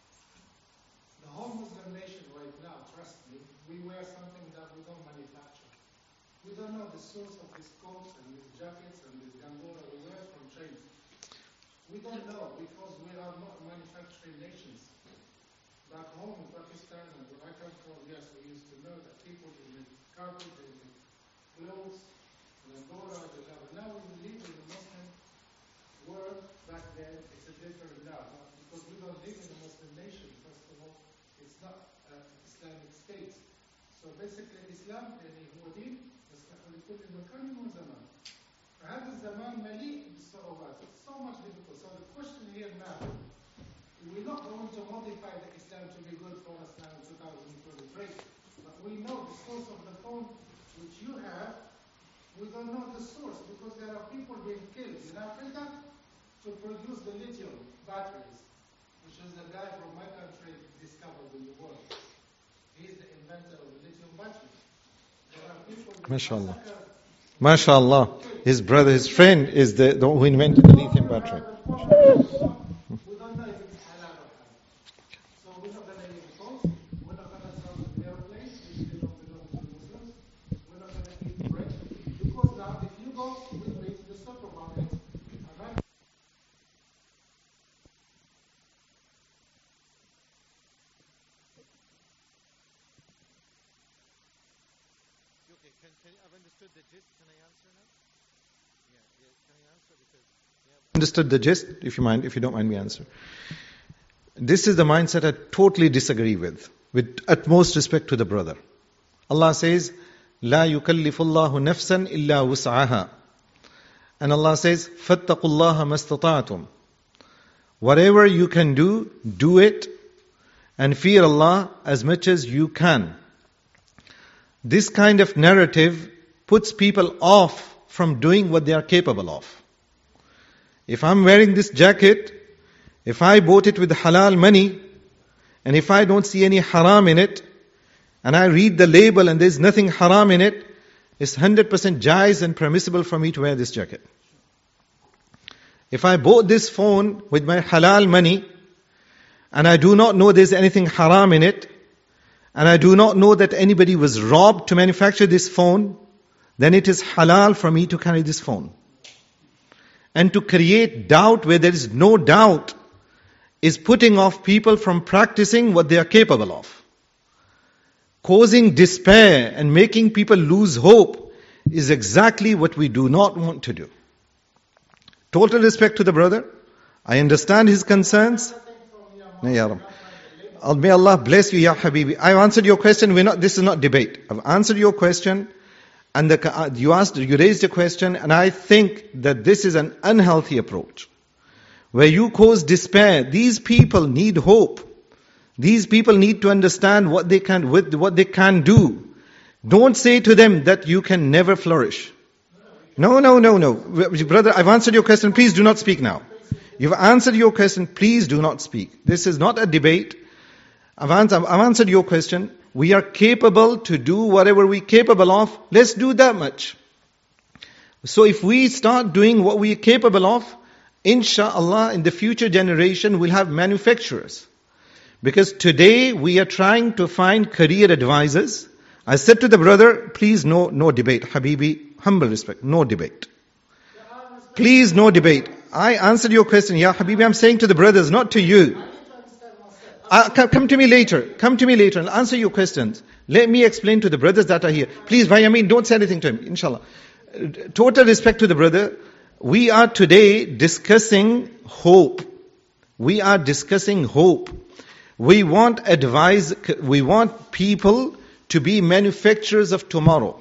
We don't know because we are not manufacturing nations. Back home in Pakistan and where I come from, yes, we used to know that people would make carpet, they would make clothes, and Angora, they have. Now we live in the Muslim world. Back then, it's a different now. Because we don't live in a Muslim nation, first of all, it's not an Islamic state. So basically, Islam, يعني هو دين يصلح لكل مكان وزمان. فهذا الزمان مليء بالصعوبات. It's so much difficult. So the question here now, we're not going to modify the Islam to be good for us now in two thousand twenty-three. which you have, we don't know the source because there are people being killed in Africa to produce the lithium batteries, which is the guy from my country discovered in the world. He's the inventor of the lithium battery. There are people being MashaAllah. massacred. MashaAllah. His brother, his friend is the, the one who invented the lithium battery. We don't know if it's halal or haram. So we're not going to eat phones. We're not going to travel in airplanes, which they don't belong to Muslims. We're not going to eat bread. Because now, if you go with me to the supermarket, and I Okay, can, can, I've understood the gist. Can I answer now? Yeah, yeah, can I answer? Because yeah, understood the gist, if you mind, if you don't mind me answer. This is the mindset I totally disagree with, with utmost respect to the brother. Allah says, لا يكلف الله نفسا إلا وسعها. And Allah says, فاتقوا الله ما استطعتم. Whatever you can do, do it, and fear Allah as much as you can. This kind of narrative puts people off from doing what they are capable of. If I'm wearing this jacket, if I bought it with halal money, and if I don't see any haram in it, and I read the label and there's nothing haram in it, it's one hundred percent jaiz and permissible for me to wear this jacket. If I bought this phone with my halal money, and I do not know there's anything haram in it, and I do not know that anybody was robbed to manufacture this phone, then it is halal for me to carry this phone. And to create doubt where there is no doubt is putting off people from practicing what they are capable of. Causing despair and making people lose hope is exactly what we do not want to do. Total respect to the brother. I understand his concerns. May Allah bless you, Ya Habibi. I've answered your question. We're not, this is not debate. I've answered your question. And the, you asked, you raised a question, and I think that this is an unhealthy approach. Where you cause despair. These people need hope. These people need to understand what they can, with what they can do. Don't say to them that you can never flourish. No, no, no, no. Brother, I've answered your question. Please do not speak now. You've answered your question. Please do not speak. This is not a debate. I've answered, I've answered your question. We are capable to do whatever we're capable of. Let's do that much. So if we start doing what we are capable of, inshallah, in the future generation, we'll have manufacturers. Because today we are trying to find career advisors. I said to the brother, please no, no debate. Habibi, humble respect, no debate. Please no debate. I answered your question, Ya Habibi. I'm saying to the brothers, not to you. Uh, come, come to me later. Come to me later and answer your questions. Let me explain to the brothers that are here. Please, by Yameen, don't say anything to him, inshallah. Total respect to the brother. We are today discussing hope. We are discussing hope. We want advice, we want people to be manufacturers of tomorrow.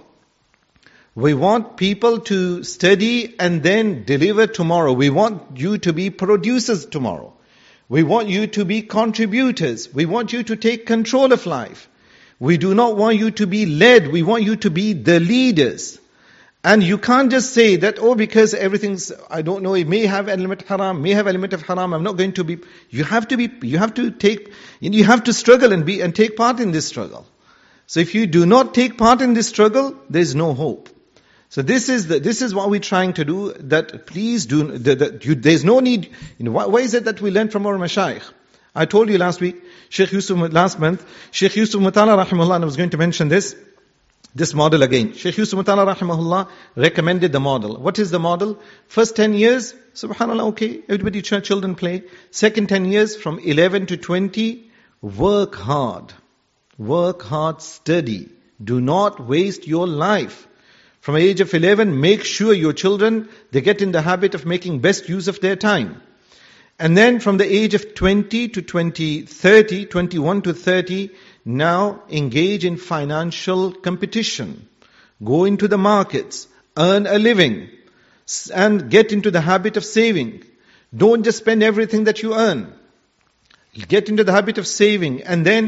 We want people to study and then deliver tomorrow. We want you to be producers tomorrow. We want you to be contributors. We want you to take control of life. We do not want you to be led. We want you to be the leaders. And you can't just say that, oh, because everything's, I don't know, it may have element haram, may have element of haram, I'm not going to be, you have to be, you have to take, you have to struggle and be, and take part in this struggle. So if you do not take part in this struggle, there is no hope. So this is the, this is what we're trying to do, that please do, that, that you, there's no need, you know, why, why is it that we learn from our mashayikh? I told you last week, Sheikh Yusuf, last month, Sheikh Yusuf Mutala rahimahullah, and I was going to mention this, this model again. Sheikh Yusuf Mutala rahimahullah recommended the model. What is the model? First ten years, subhanallah, okay, everybody, children play. Second ten years, from eleven to twenty, work hard. Work hard, study. Do not waste your life. From the age of eleven, make sure your children, they get in the habit of making best use of their time. And then from the age of twenty to twenty, thirty, twenty-one to thirty, now engage in financial competition. Go into the markets, earn a living, and get into the habit of saving. Don't just spend everything that you earn. Get into the habit of saving, and then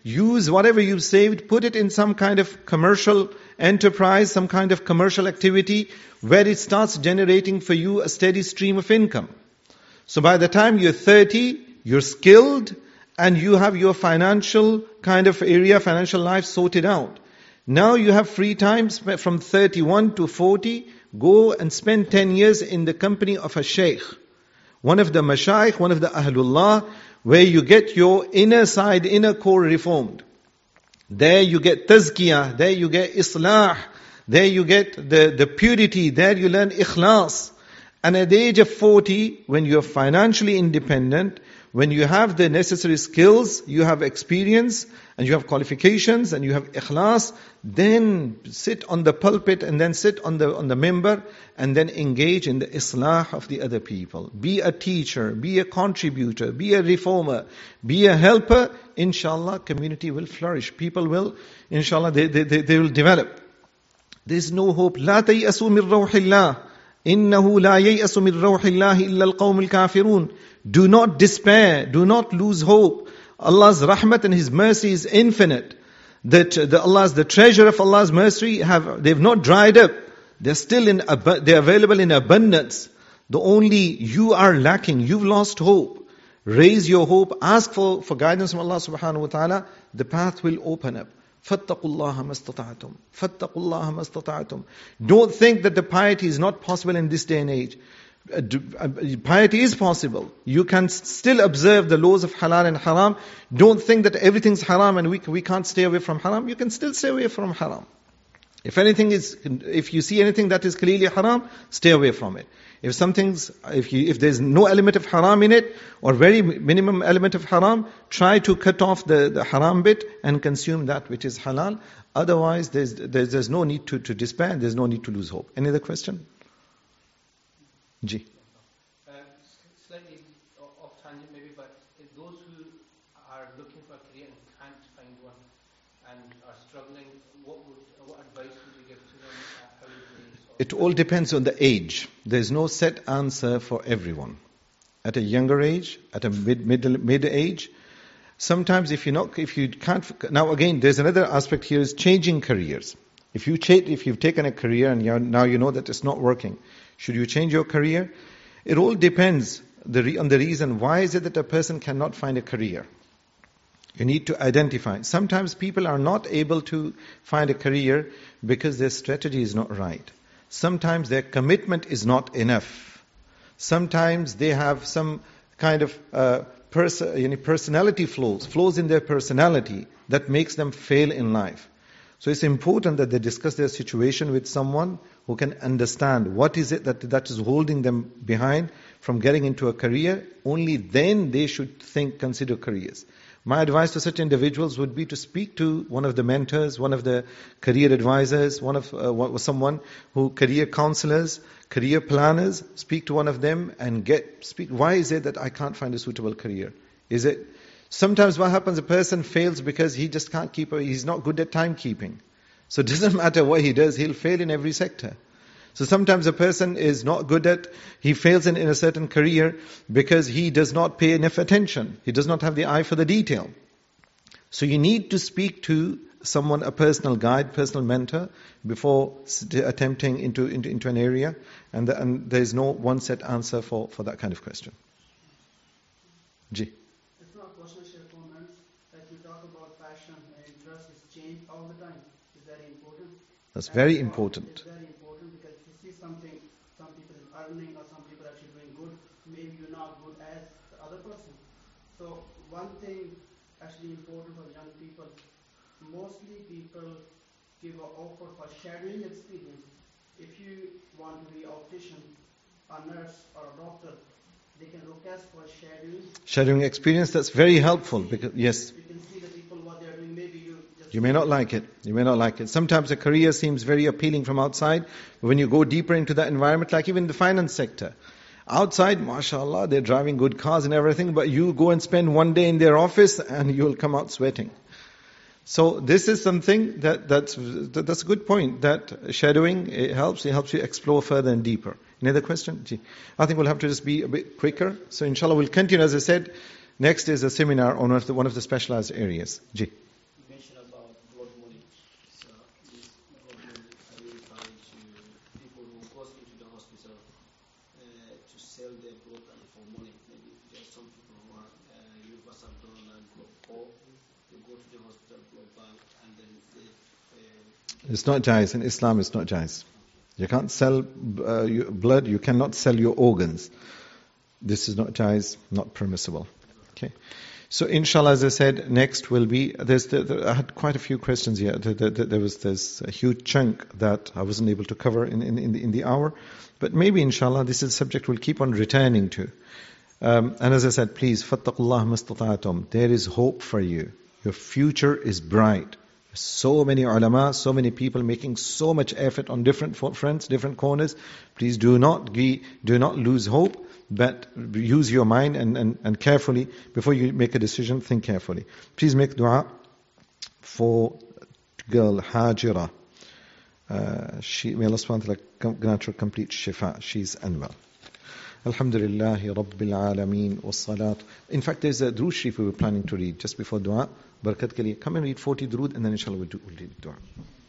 Use whatever you've saved, put it in some kind of commercial enterprise, some kind of commercial activity where it starts generating for you a steady stream of income. So by the time you're thirty, you're skilled and you have your financial kind of area, financial life sorted out. Now you have free time from thirty-one to forty. Go and spend ten years in the company of a sheikh, one of the mashayikh, one of the ahlullah, where you get your inner side, inner core reformed. There you get tazkiyah, there you get islah, there you get the, the purity, there you learn ikhlas. And at the age of forty, when you are financially independent, when you have the necessary skills, you have experience, and you have qualifications, and you have ikhlas, then sit on the pulpit, and then sit on the on the minbar, and then engage in the islah of the other people. Be a teacher, be a contributor, be a reformer, be a helper. Inshallah, community will flourish. People will, inshallah, they, they, they, they will develop. There is no hope. لا تيأسوا من روح الله إنه لا ييأس من روح الله إلا القوم الكافرون. Do not despair, do not lose hope. Allah's rahmat and His mercy is infinite. That the Allah's, the treasure of Allah's mercy have, they've not dried up. They're still in, they're available in abundance. The only you are lacking, you've lost hope. Raise your hope, ask for, for guidance from Allah subhanahu wa ta'ala. The path will open up. فَاتَّقُوا اللَّهَ مَا اسْتَطَعْتُمْ فَاتَّقُوا اللَّهَ مَا اسْتَطَعْتُمْ. Don't think that the piety is not possible in this day and age. Piety is possible. You can still observe the laws of halal and haram. Don't think that everything's haram and we, we can't stay away from haram. You can still stay away from haram. If anything is, if you see anything that is clearly haram, stay away from it. If something's, if you, if there's no element of haram in it, or very minimum element of haram, try to cut off the, the haram bit and consume that which is halal. Otherwise, there's, there's, there's no need to, to despair, there's no need to lose hope. Any other question? Ji. Uh, slightly off tangent maybe, but those who are looking for a career and can't find one and are struggling, what would, what advice would you give to them? Uh, how would they sort of It all depends on the age. There's no set answer for everyone. At a younger age, at a mid middle mid age, sometimes if you not if you can't. Now again, there's another aspect here is changing careers. If you cha- if you've taken a career and you're, now you know that it's not working, should you change your career? It all depends the re- on the reason. Why is it that a person cannot find a career? You need to identify. Sometimes people are not able to find a career because their strategy is not right. Sometimes their commitment is not enough. Sometimes they have some kind of uh, pers- you know, personality flaws, flaws in their personality that makes them fail in life. So it's important that they discuss their situation with someone who can understand what is it that, that is holding them behind from getting into a career. Only then they should think, consider careers. My advice to such individuals would be to speak to one of the mentors, one of the career advisors, one of uh, someone who career counselors, career planners. Speak to one of them and get speak. Why is it that I can't find a suitable career? Is it sometimes what happens? A person fails because he just can't keep. He's not good at timekeeping. So it doesn't matter what he does; he'll fail in every sector. So sometimes a person is not good at, he fails in, in a certain career because he does not pay enough attention. He does not have the eye for the detail. So you need to speak to someone, a personal guide, personal mentor, before attempting into, into, into an area. And, the, and there is no one set answer for, for that kind of question. Ji. It's not personal share comments. As you talk about passion and interest, is change all the time. Is very important. That's very important. It's very important because if you see something, some people are earning or some people are actually doing good, maybe you're not good as the other person. So one thing actually important for young people, mostly people give an offer for shadowing experience. If you want to be an optician, a nurse or a doctor, they can request for shadowing. Shadowing experience, that's very helpful because, yes. You can see the people what they are doing, maybe you just... You may not like it. You may not like it. Sometimes a career seems very appealing from outside, but when you go deeper into that environment, like even the finance sector, outside, mashallah, they're driving good cars and everything, but you go and spend one day in their office and you'll come out sweating. So this is something that that's that's a good point. That shadowing, it helps. It helps you explore further and deeper. Another question? Gee. I think we'll have to just be a bit quicker. So inshallah we'll continue. As I said, next is a seminar on one of the, one of the specialized areas. Gee. to the hospital profile and then they, uh, It's not jais. In Islam, it's not jais. You can't sell uh, your blood, you cannot sell your organs. This is not jais, not permissible. Okay. So inshallah, as I said, next will be, there's the, the, I had quite a few questions here. The, the, the, there was this a huge chunk that I wasn't able to cover in, in, in, the, in the hour. But maybe inshallah, this is a subject we'll keep on returning to. Um, and as I said, please, فَاتَّقُوا اللَّهَ مَا اسْتَطَعْتُمْ. There is hope for you. Your future is bright. So many ulama, so many people making so much effort on different fronts, different corners. Please do not be, do not lose hope, but use your mind and, and, and carefully, before you make a decision, think carefully. Please make dua for girl Hajira. Uh, she, may Allah subhanahu wa ta'ala grant her complete shifa. She's unwell. Alhamdulillahi Rabbil Alameen wassalat. In fact, there's a Durood Sharif we were planning to read just before dua. Barakat ke liye. Come and read forty Durood and then inshallah we'll, do, we'll read dua.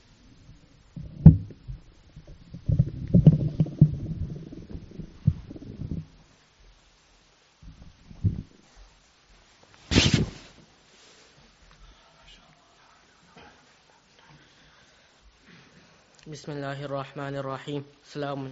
بسم الله الرحمن الرحيم سلام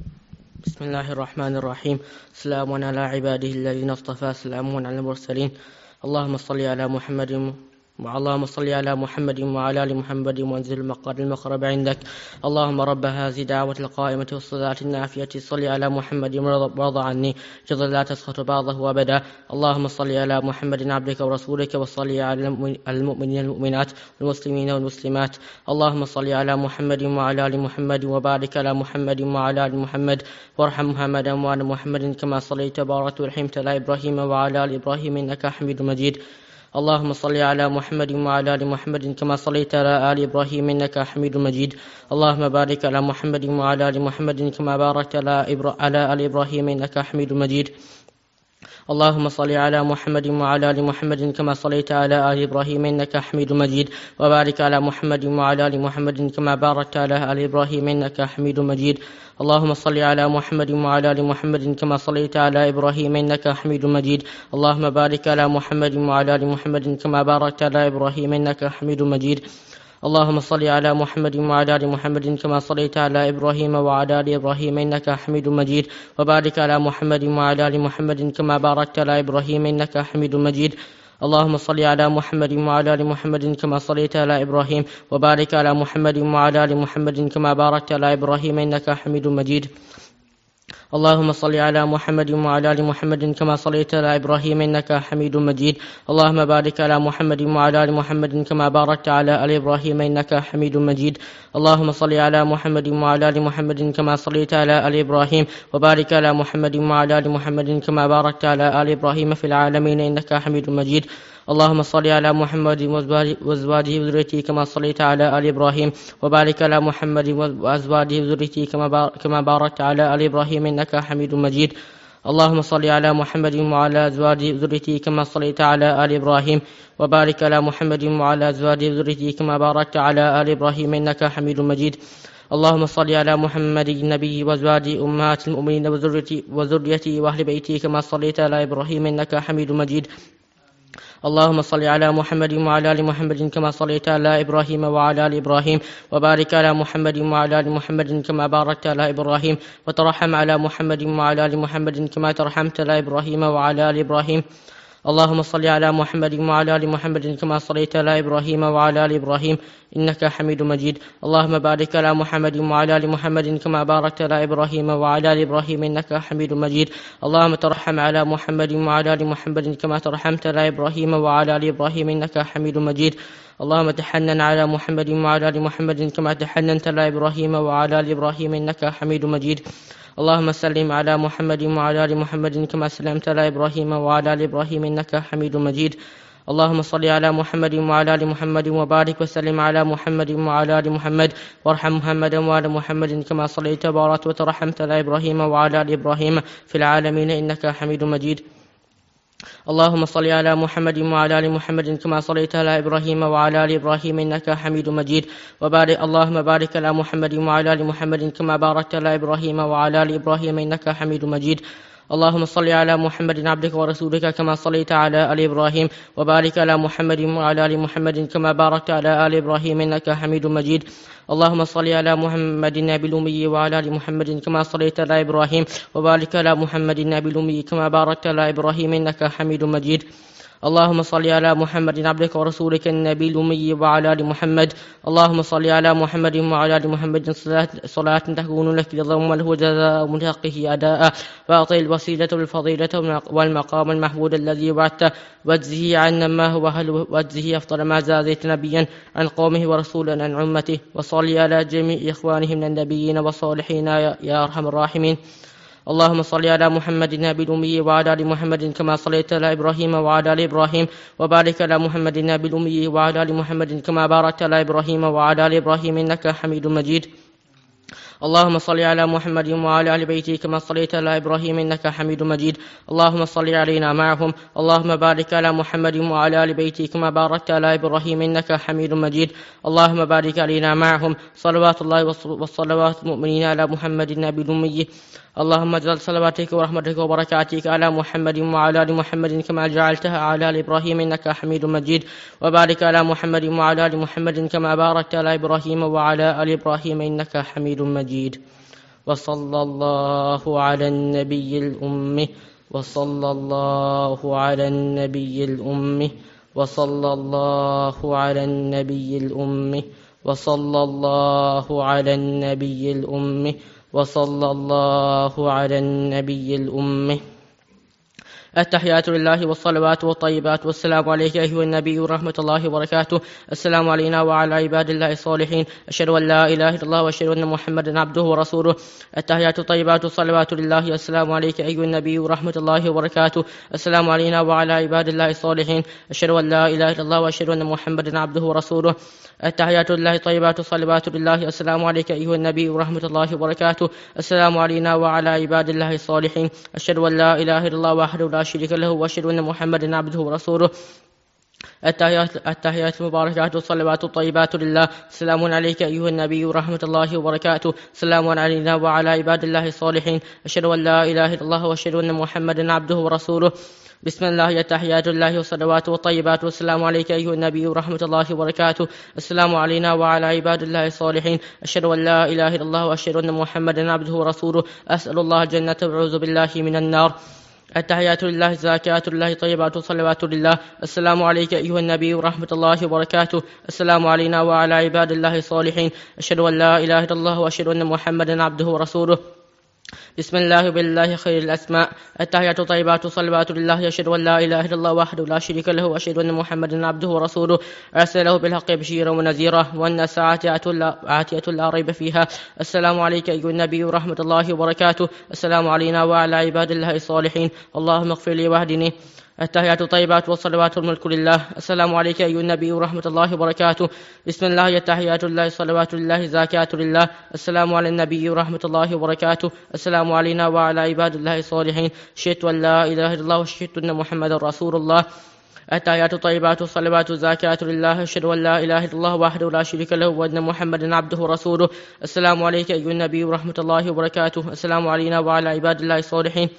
بسم الله الرحمن الرحيم سلام على عباده الذين اصطفى سلام على المرسلين اللهم صل على محمد اللهم صل على محمد وعلى ال محمد وانزل المقعد المقرب عندك اللهم رب هذه دعوة القائمة والصلاة النافية صل على محمد وارض عني جزا لا تسخط بعضه أبدا اللهم صل على محمد عبدك ورسولك وصل على المؤمنين والمؤمنات والمسلمين والمسلمات اللهم صل على محمد وعلى ال محمد وبارك على محمد وعلى ال محمد وارحم محمدا وعلى محمد كما صليت وباركت ورحمت على إبراهيم وعلى ال إبراهيم إنك حميد مجيد اللهم صل على محمد وعلى ال محمد كما صليت على آل إبراهيم إنك حميد مجيد اللهم بارك على محمد وعلى ال محمد كما باركت على إبرا... على آل إبراهيم إنك حميد مجيد اللهم صل على محمد وعلى ال محمد كما صليت على آل إبراهيم إنك حميد مجيد وبارك على محمد وعلى ال محمد كما باركت على آل إبراهيم إنك حميد مجيد اللهم صل على محمد وعلى ال محمد كما صليت على إبراهيم إنك حميد مجيد اللهم بارك على محمد وعلى ال محمد كما باركت على إبراهيم إنك حميد مجيد اللهم صل على محمد وعلى ال محمد كما صليت على إبراهيم وعلى آل إبراهيم إنك حميد مجيد وبارك على محمد وعلى ال محمد كما باركت على إبراهيم إنك حميد مجيد اللهم صل على محمد وعلى ال محمد كما صليت على إبراهيم وبارك على محمد وعلى آل محمد كما باركت على إبراهيم إنك حميد مجيد اللهم صل على محمد وعلى ال محمد كما صليت على إبراهيم إنك حميد مجيد اللهم بارك على محمد وعلى ال محمد كما باركت على آل إبراهيم إنك حميد مجيد اللهم صل على محمد وعلى ال محمد كما صليت على آل إبراهيم وبارك على محمد وعلى ال محمد كما باركت على آل إبراهيم في العالمين إنك حميد مجيد اللهم صل على محمد وأزواجه وذريته كما صليت على آل إبراهيم وبارك على محمد وأزواجه وذريته كما باركت على آل إبراهيم إنك حميد مجيد اللهم صل على محمد وعلى أزواجه وذريته كما صليت على آل إبراهيم وبارك على محمد وعلى أزواجه وذريته كما باركت على آل إبراهيم إنك حميد مجيد اللهم صل على محمد النبي وأزواجه أمهات المؤمنين وذريته وأهل بيته كما صليت على إبراهيم إنك حميد مجيد اللهم صل على محمد وعلى ال محمد كما صليت على إبراهيم وعلى آل إبراهيم وبارك على محمد وعلى ال محمد كما باركت على إبراهيم وترحم على محمد وعلى ال محمد كما ترحمت على إبراهيم وعلى آل إبراهيم اللهم صل على محمد وعلى ال محمد كما صليت على إبراهيم وعلى آل إبراهيم إنك حميد مجيد اللهم بارك على محمد وعلى ال محمد كما باركت على إبراهيم وعلى آل إبراهيم إنك حميد مجيد اللهم ترحم على محمد وعلى ال محمد كما ترحمت على إبراهيم وعلى آل إبراهيم إنك حميد مجيد اللهم تحنن على محمد وعلى ال محمد كما تحننت على إبراهيم وعلى آل إبراهيم إنك حميد مجيد اللهم سلم على محمد وعلى ال محمد كما سلمت على إبراهيم وعلى آل إبراهيم إنك حميد مجيد اللهم صل على محمد وعلى ال محمد وبارك وسلم على محمد وعلى ال محمد وارحم محمدا وعلى محمد كما صليت وباركت وترحمت على إبراهيم وعلى آل إبراهيم في العالمين إنك حميد مجيد اللهم صل على محمد وعلى ال محمد كما صليت على إبراهيم وعلى آل إبراهيم إنك حميد مجيد وبارك اللهم بارك على محمد وعلى ال محمد كما باركت على إبراهيم وعلى آل إبراهيم إنك حميد مجيد اللهم صل على محمد عبدك ورسولك كما صليت على آل إبراهيم وبارك على محمد وعلى آل محمد كما باركت على آل إبراهيم إنك حميد مجيد. اللهم صل على محمد النبي الأمي وعلى آل محمد كما صليت على إبراهيم وبارك على محمد النبي الأمي كما باركت على إبراهيم إنك حميد مجيد. اللهم صل على محمد عبدك ورسولك النبي الأمي وعلى آل محمد. اللهم صل على محمد وعلى آل محمد صلاة, صلاة تكون لك رضا وله جزاء من حقه أداء، وأعطي الوسيلة والفضيلة والمقام المحمود الذي وعدته، واجزه عنا ما هو أهل، واجزه أفضل ما زادت نبيا عن قومه ورسولا عن أمته، وصل على جميع إخوانه من النبيين والصالحين يا أرحم الراحمين. اللهم صل على محمد النبي الأمي وعلى آل محمد كما صليت على إبراهيم وعلى آل إبراهيم وبارك على محمد النبي الأمي وعلى آل محمد كما باركت على إبراهيم وعلى آل إبراهيم إنك حميد مجيد. اللهم صل على محمد وعلى آل بيته كما صليت على إبراهيم إنك حميد مجيد. اللهم صل علينا معهم. اللهم بارك على محمد وعلى آل بيته كما باركت على إبراهيم إنك حميد مجيد. اللهم بارك علينا معهم. صلوات الله والصلوات المؤمنين على محمد النبي الأمي. اللهم اجعل صلواتك ورحمتك وبركاتك على محمد وعلى آل محمد كما جعلتها على آل إبراهيم إنك حميد مجيد. وبارك على محمد وعلى آل محمد كما باركت على إبراهيم وعلى آل إبراهيم إنك حميد مجيد. وصلى الله على النبي الأمي وصلى الله على النبي الأمي وصلى الله على النبي الأمي وصلى الله على النبي الأمي وصلى الله على النبي الأمي. التحيات لله والصلوات والطيبات والسلام عليك أيها النبي ورحمة الله وبركاته. السلام علينا وعلى عباد الله الصالحين. أشهد أن لا إله إلا الله وأشهد أن محمدا عبده ورسوله. التحيات الطيبات والصلوات لله. السلام عليك أيها النبي ورحمة الله وبركاته. السلام علينا وعلى عباد الله الصالحين. أشهد أن لا إله إلا الله وأشهد أن محمدا عبده ورسوله. التحيات لله طيبات الصلوات لله. السلام عليك أيها النبي ورحمة الله وبركاته. السلام علينا وعلى عباد الله الصالحين. أشهد أن لا إله إلا الله وحده لا شريك له وأشهد أن محمدا عبده ورسوله. التحيات التحيات المباركات والصلوات الطيبات لله. السلام عليك أيها النبي ورحمة الله وبركاته. السلام علينا وعلى عباد الله الصالحين. أشهد أن لا إله إلا الله وأشهد أن محمدا عبده ورسوله. بسم الله. التحيات لله والصلوات والطيبات والسلام عليك أيها النبي ورحمة الله وبركاته. السلام علينا وعلى عباد الله الصالحين. أشهد أن لا إله إلا الله وأشهد أن محمدا عبده ورسوله. أسأل الله الجنة وأعوذ بالله من النار. التحيات لله الزاكيات لله طيبات والصلوات لله. السلام عليك أيها النبي ورحمة الله وبركاته. السلام علينا وعلى عباد الله الصالحين. أشهد أن لا إله إلا الله وأشهد أن محمدا عبده ورسوله. بسم الله وبالله خير الأسماء. التحيات طيبات والصلوات لله. أشهد أن لا إله إلا الله وحده لا شريك له وأشهد أن محمدا عبده ورسوله. أرسله بالحق بشيرا ونذيرا وأن الساعة آتية لا ريب فيها. السلام عليك أيها النبي ورحمة الله وبركاته. السلام علينا وعلى عباد الله الصالحين. اللهم اغفر لي واهدني. التحيات الطيبات والصلوات والملك لله. السلام عليك أيها النبي ورحمة الله وبركاته. بسم الله. التحيات لله الصلوات لله الزاكيات لله. السلام على النبي ورحمة الله وبركاته. السلام علينا وعلى عباد الله الصالحين. شهدت أن لا إله إلا الله وشهدت أن محمدا رسول الله. التحيات الطيبات والصلوات الزاكيات لله. أشهد أن لا إله إلا الله وحده لا شريك له وأن محمدا عبده ورسوله. السلام عليك أيها النبي ورحمة الله وبركاته. السلام علينا وعلى عباد الله الصالحين.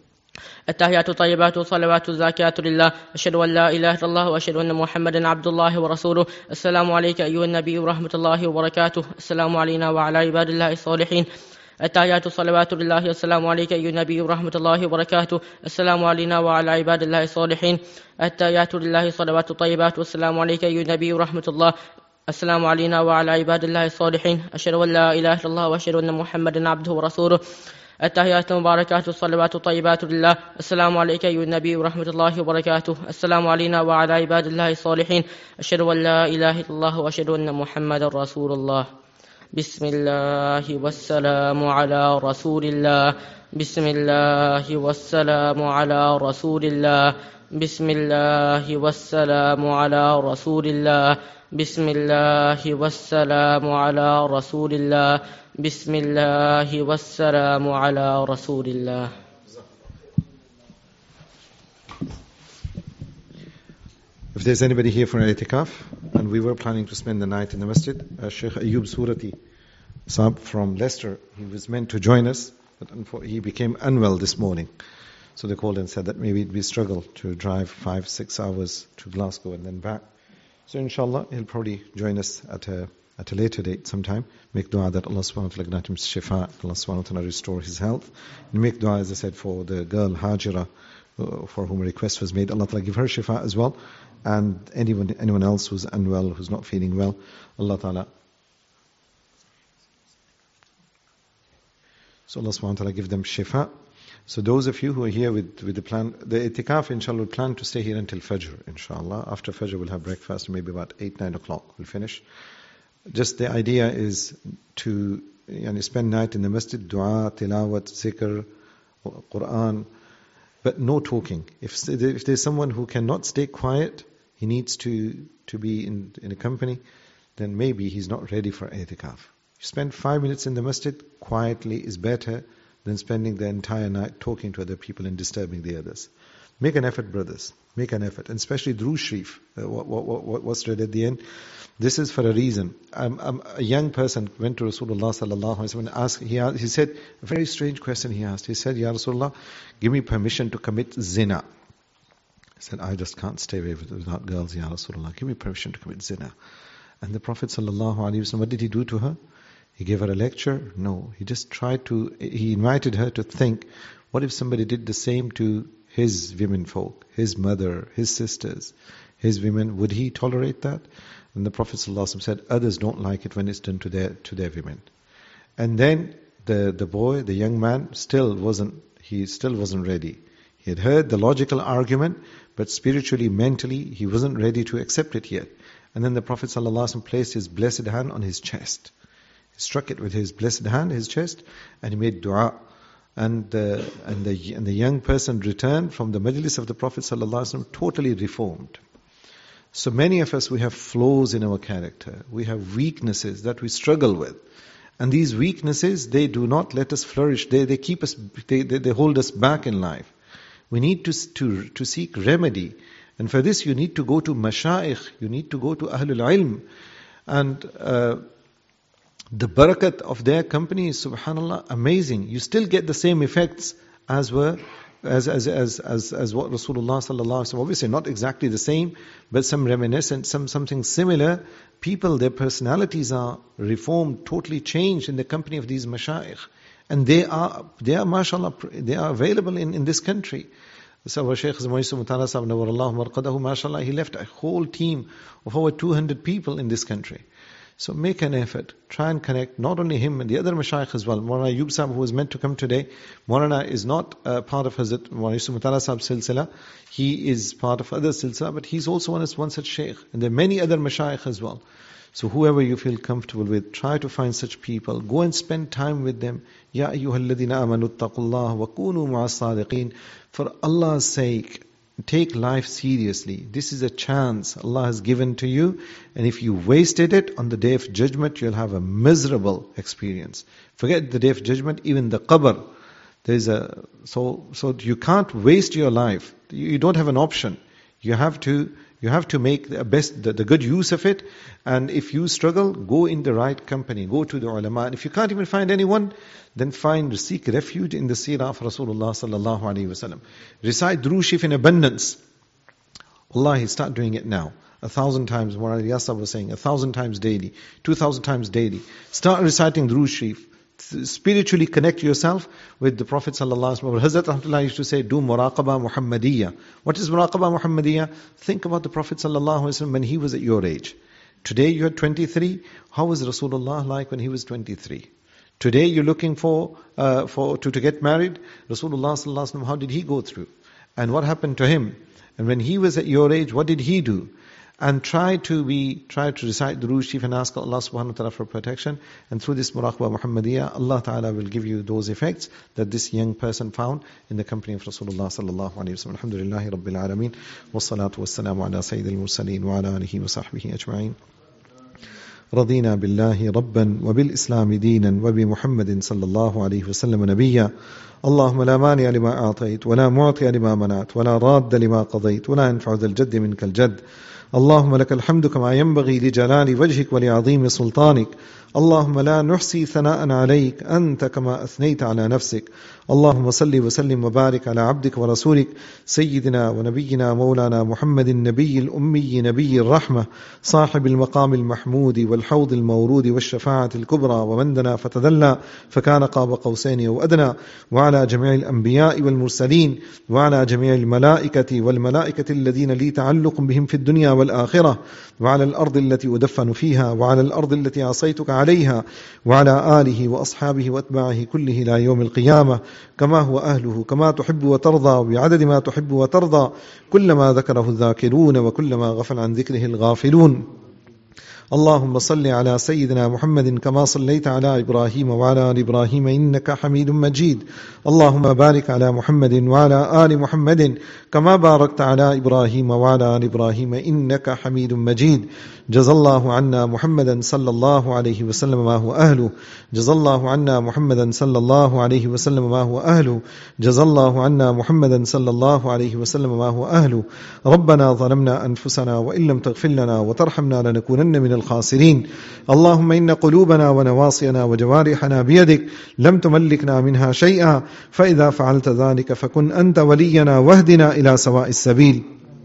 التحيات الطيبات والصلوات الزاكيات لله. أشهد أن لا إله إلا الله وأشهد أن محمدا عبد الله ورسوله. السلام عليك أيها النبي ورحمة الله وبركاته. السلام علينا وعلى عباد الله الصالحين. التحيات الصلوات لله. السلام عليك أيها النبي ورحمة الله وبركاته. السلام علينا وعلى عباد الله الصالحين. التحيات لله الصلوات الطيبات والسلام عليك أيها النبي ورحمة الله. السلام علينا وعلى عباد الله الصالحين. أشهد أن لا إله إلا الله وأشهد أن محمدا عبده ورسوله. التحيات المباركات والصلوات الطيبات لله. السلام عليك أيها النبي ورحمة الله وبركاته. السلام علينا وعلى عباد الله الصالحين. أشهد أن لا إله إلا الله وأشهد أن محمدا رسول الله. بسم الله والسلام على رسول الله. بسم الله والسلام على رسول الله. بسم الله والسلام على رسول الله. بسم الله والسلام على رسول الله. بسم الله والسلام على رسول الله. If there's anybody here for an itikaf, and we were planning to spend the night in the masjid, uh, Sheikh Ayyub Surati Saab from Leicester, he was meant to join us, but unfor- he became unwell this morning. So they called and said that maybe it'd be a struggle to drive five, six hours to Glasgow and then back. So inshallah, he'll probably join us at a at a later date sometime. Make dua that Allah subhanahu wa ta'ala grant him shifa, Allah subhanahu wa ta'ala restore his health. And make dua, as I said, for the girl Hajira, uh, for whom a request was made. Allah ta'ala give her shifa as well. And anyone anyone else who's unwell, who's not feeling well, Allah ta'ala. So Allah subhanahu wa ta'ala give them shifa. So those of you who are here with, with the plan, the itikaf inshallah, we plan to stay here until Fajr, inshallah. After Fajr we'll have breakfast, maybe about eight, nine o'clock we'll finish. Just the idea is to yani, spend night in the masjid, dua, tilawat, zikr, Quran, but no talking. If, if there's someone who cannot stay quiet, he needs to, to be in, in a company, then maybe he's not ready for itikaf. You spend five minutes in the masjid quietly is better than spending the entire night talking to other people and disturbing the others. Make an effort, brothers. Make an effort. And especially Durood Sharif, uh, what, what, what, what's read at the end. This is for a reason. Um, um, a young person went to Rasulullah sallallahu alaihi wasallam and asked, he, asked, he said, a very strange question he asked. He said, Ya Rasulullah, give me permission to commit zina. He said, I just can't stay away with, without girls, Ya Rasulullah. Give me permission to commit zina. And the Prophet sallallahu alaihi wasallam, what did he do to her? He gave her a lecture? No. He just tried to, he invited her to think, what if somebody did the same to his women folk, his mother, his sisters, his women? Would he tolerate that? And the Prophet ﷺ said, others don't like it when it's done to their to their women. And then the, the boy, the young man, still wasn't, he still wasn't ready. He had heard the logical argument, but spiritually, mentally, he wasn't ready to accept it yet. And then the Prophet ﷺ placed his blessed hand on his chest. He struck it with his blessed hand, his chest, and he made dua. And, uh, and, the, and the young person returned from the majlis of the Prophet ﷺ totally reformed. So many of us, we have flaws in our character. We have weaknesses that we struggle with. And these weaknesses, they do not let us flourish. They, they keep us, they, they, they hold us back in life. We need to, to, to seek remedy. And for this, you need to go to mashayikh. You need to go to ahlul ilm. And uh, the barakat of their company is, subhanallah, amazing. You still get the same effects as were As as as as as what Rasulullah sallallahu alaihi wasallam, obviously not exactly the same, but some reminiscent, some something similar. People, their personalities are reformed, totally changed in the company of these mashayikh, and they are they are mashallah, they are available in, in this country. So our Shaykh Zamani Mutala Sahib Nawwarallahu Marqadahu, mashallah, he left a whole team of over two hundred people in this country. So make an effort. Try and connect not only him and the other mashayikh as well. Maulana Ayub Sahib, who was meant to come today, Maulana is not uh, part of Hazrat Maulana Yusuf Mutala Sahib silsila. He is part of other silsila, but he's also one, one such shaykh. And there are many other mashayikh as well. So whoever you feel comfortable with, try to find such people. Go and spend time with them. Ya ayyuhalladhina amanu attaqullah wa kunu ma'as sadiqeen. For Allah's sake, take life seriously. This is a chance Allah has given to you, and if you wasted it, on the day of judgment you'll have a miserable experience. Forget the day of judgment, even the qabr. There is a so so you can't waste your life. You, you don't have an option. You have to you have to make the best the, the good use of it. And if you struggle, go in the right company. Go to the ulama. And if you can't even find anyone, then find, seek refuge in the seerah of Rasulullah sallallahu alaihi wasallam. Recite Durood Sharif in abundance. Wallahi, start doing it now. A thousand times, Maulana Yasab was saying, a thousand times daily, two thousand times daily. Start reciting Durood Sharif. Spiritually connect yourself with the Prophet sallallahu alaihi wasallam. Hazrat Rahmatullah used to say, do muraqabah Muhammadiyya. What is muraqabah Muhammadiyya? Think about the Prophet sallallahu alaihi wasallam when he was at your age. Today you are twenty-three. How was Rasulullah like when he was twenty-three? Today you're looking for uh, for to, to get married. Rasulullah sallallahu alaihi wasallam, how did he go through? And what happened to him? And when he was at your age, what did he do? And try to be, try to recite Durood Sharif and ask Allah subhanahu wa ta'ala for protection. And through this Muraqabah Muhammadiyya, Allah ta'ala will give you those effects that this young person found in the company of Rasulullah sallallahu alayhi wa sallam. Alhamdulillahi Rabbil Alameen. Wassalatu wassalamu ala Sayyidil Mursaleen wa ala alihi wa sahbihi ajma'in. رضينا بالله ربا وبالإسلام دينا وبمحمد صلى الله عليه وسلم نبيا. اللهم لا مانع لما أعطيت ولا معطي لما منعت ولا راد لما قضيت ولا ينفع ذا الجد منك الجد. اللهم لك الحمد كما ينبغي لجلال وجهك ولعظيم سلطانك. اللهم لا نحصي ثناء عليك أنت كما أثنيت على نفسك. اللهم صل وسلم وبارك على عبدك ورسولك سيدنا ونبينا مولانا محمد النبي الأمي نبي الرحمة صاحب المقام المحمود والحوض المورود والشفاعة الكبرى ومن دنا فتدلى فكان قاب قوسين أو أدنى، وعلى جميع الأنبياء والمرسلين، وعلى جميع الملائكة والملائكة الذين لي تعلق بهم في الدنيا والآخرة، وعلى الأرض التي أدفن فيها، وعلى الأرض التي عصيتك عليها، وعلى آله وأصحابه وأتباعه كله إلى يوم القيامة كما هو أهله كما تحب وترضى بعدد ما تحب وترضى، كلما ذكره الذاكرون وكلما غفل عن ذكره الغافلون. اللهم صل على سيدنا محمد كما صليت على إبراهيم وعلى آل إبراهيم إنك حميد مجيد. اللهم بارك على محمد وعلى آل محمد كما باركت على إبراهيم وعلى آل إبراهيم إنك حميد مجيد. جزا الله عنا محمدا صلى الله عليه وسلم ما هو أهله. جزا الله عنا محمدا صلى الله عليه وسلم ما هو أهله. جزا الله عنا محمدا صلى الله عليه وسلم ما هو أهله. ربنا ظلمنا أنفسنا وإن لم تغفر لنا وترحمنا لنكونن من الخاسرين. اللهم إن قلوبنا ونواصينا وجوارحنا بيدك لم تملكنا منها شيئا، فإذا فعلت ذلك فكن أنت ولينا واهدنا إلى سواء السبيل.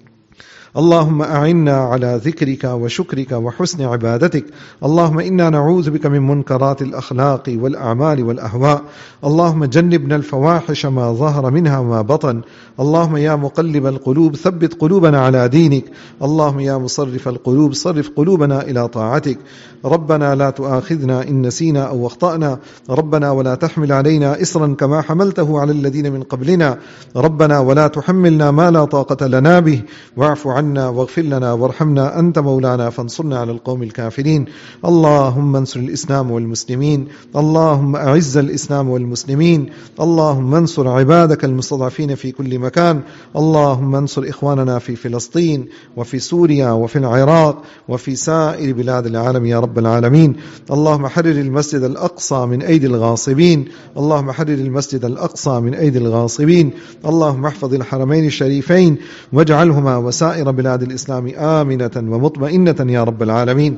اللهم أعنا على ذكرك وشكرك وحسن عبادتك. اللهم إنا نعوذ بك من منكرات الأخلاق والأعمال والأهواء. اللهم جنبنا الفواحش ما ظهر منها وما بطن. اللهم يا مقلب القلوب ثبت قلوبنا على دينك. اللهم يا مصرف القلوب صرف قلوبنا إلى طاعتك. ربنا لا تؤاخذنا إن نسينا أو أخطأنا. ربنا ولا تحمل علينا إصرا كما حملته على الذين من قبلنا. ربنا ولا تحملنا ما لا طاقة لنا به. واعف عنا واغفر لنا وارحمنا أنت مولانا فانصرنا على القوم الكافرين. اللهم انصر الإسلام والمسلمين. اللهم أعز الإسلام والمسلمين. اللهم انصر عبادك المستضعفين في كل مكان. اللهم انصر إخواننا في فلسطين وفي سوريا وفي العراق وفي سائر بلاد العالم يا رب العالمين. اللهم حرر المسجد الأقصى من أيدي الغاصبين. اللهم حرر المسجد الأقصى من أيدي الغاصبين. اللهم احفظ الحرمين الشريفين واجعلهما وسائر بلاد الإسلام آمنة ومطمئنة يا رب العالمين.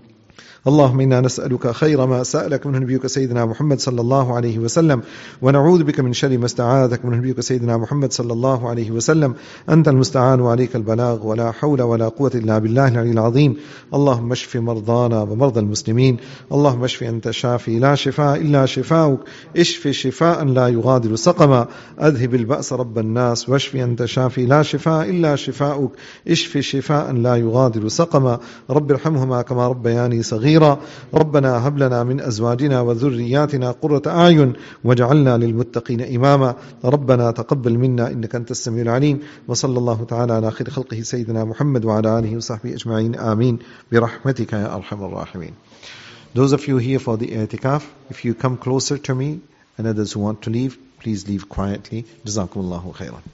اللهم إنا نسألك خير ما سألك منه نبيك سيدنا محمد صلى الله عليه وسلم، ونعوذ بك من شر ما استعاذك منه نبيك سيدنا محمد صلى الله عليه وسلم. أنت المستعان وعليك البلاغ، ولا حول ولا قوة إلا بالله العلي العظيم. اللهم اشف مرضانا ومرضى المسلمين. اللهم اشف أنت شافي لا شفاء إلا شفاؤك. اشف شفاء لا يغادر سقما. أذهب البأس رب الناس واشف أنت شافي لا شفاء إلا شفاؤك. اشف شفاء لا يغادر سقما. رب ارحمهما كما ربياني صغيرا. ربنا هب لنا من أزواجنا وذرياتنا قرة أعين واجعلنا للمتقين إماما. ربنا تقبل منا إنك أنت السميع العليم. وصلى الله تعالى على خير خلقه سيدنا محمد وعلى آله وصحبه أجمعين آمين برحمتك يا أرحم الراحمين. Those of you here for the i'tikaf, if you come closer to me, and others who want to leave, please leave quietly. Jazakumullahu khairan.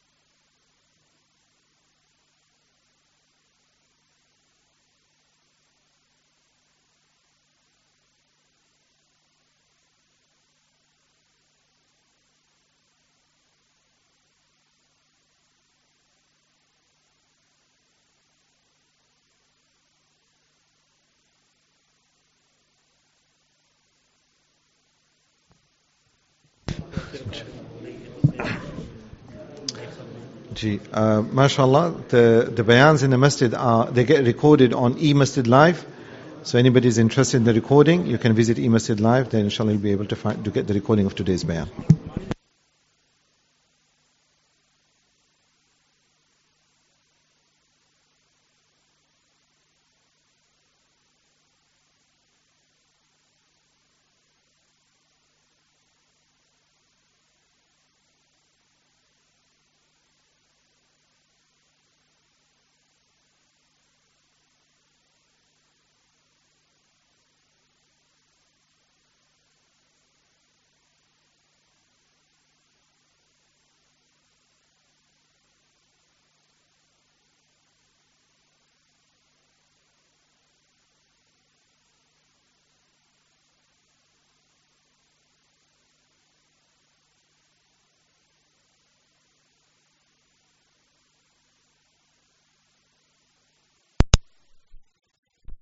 Uh, mashallah, the, the bayans in the masjid are, they get recorded on eMasjid Live. So anybody is interested in the recording, you can visit eMasjid Live, then inshallah you'll be able to find, to get the recording of today's bayan.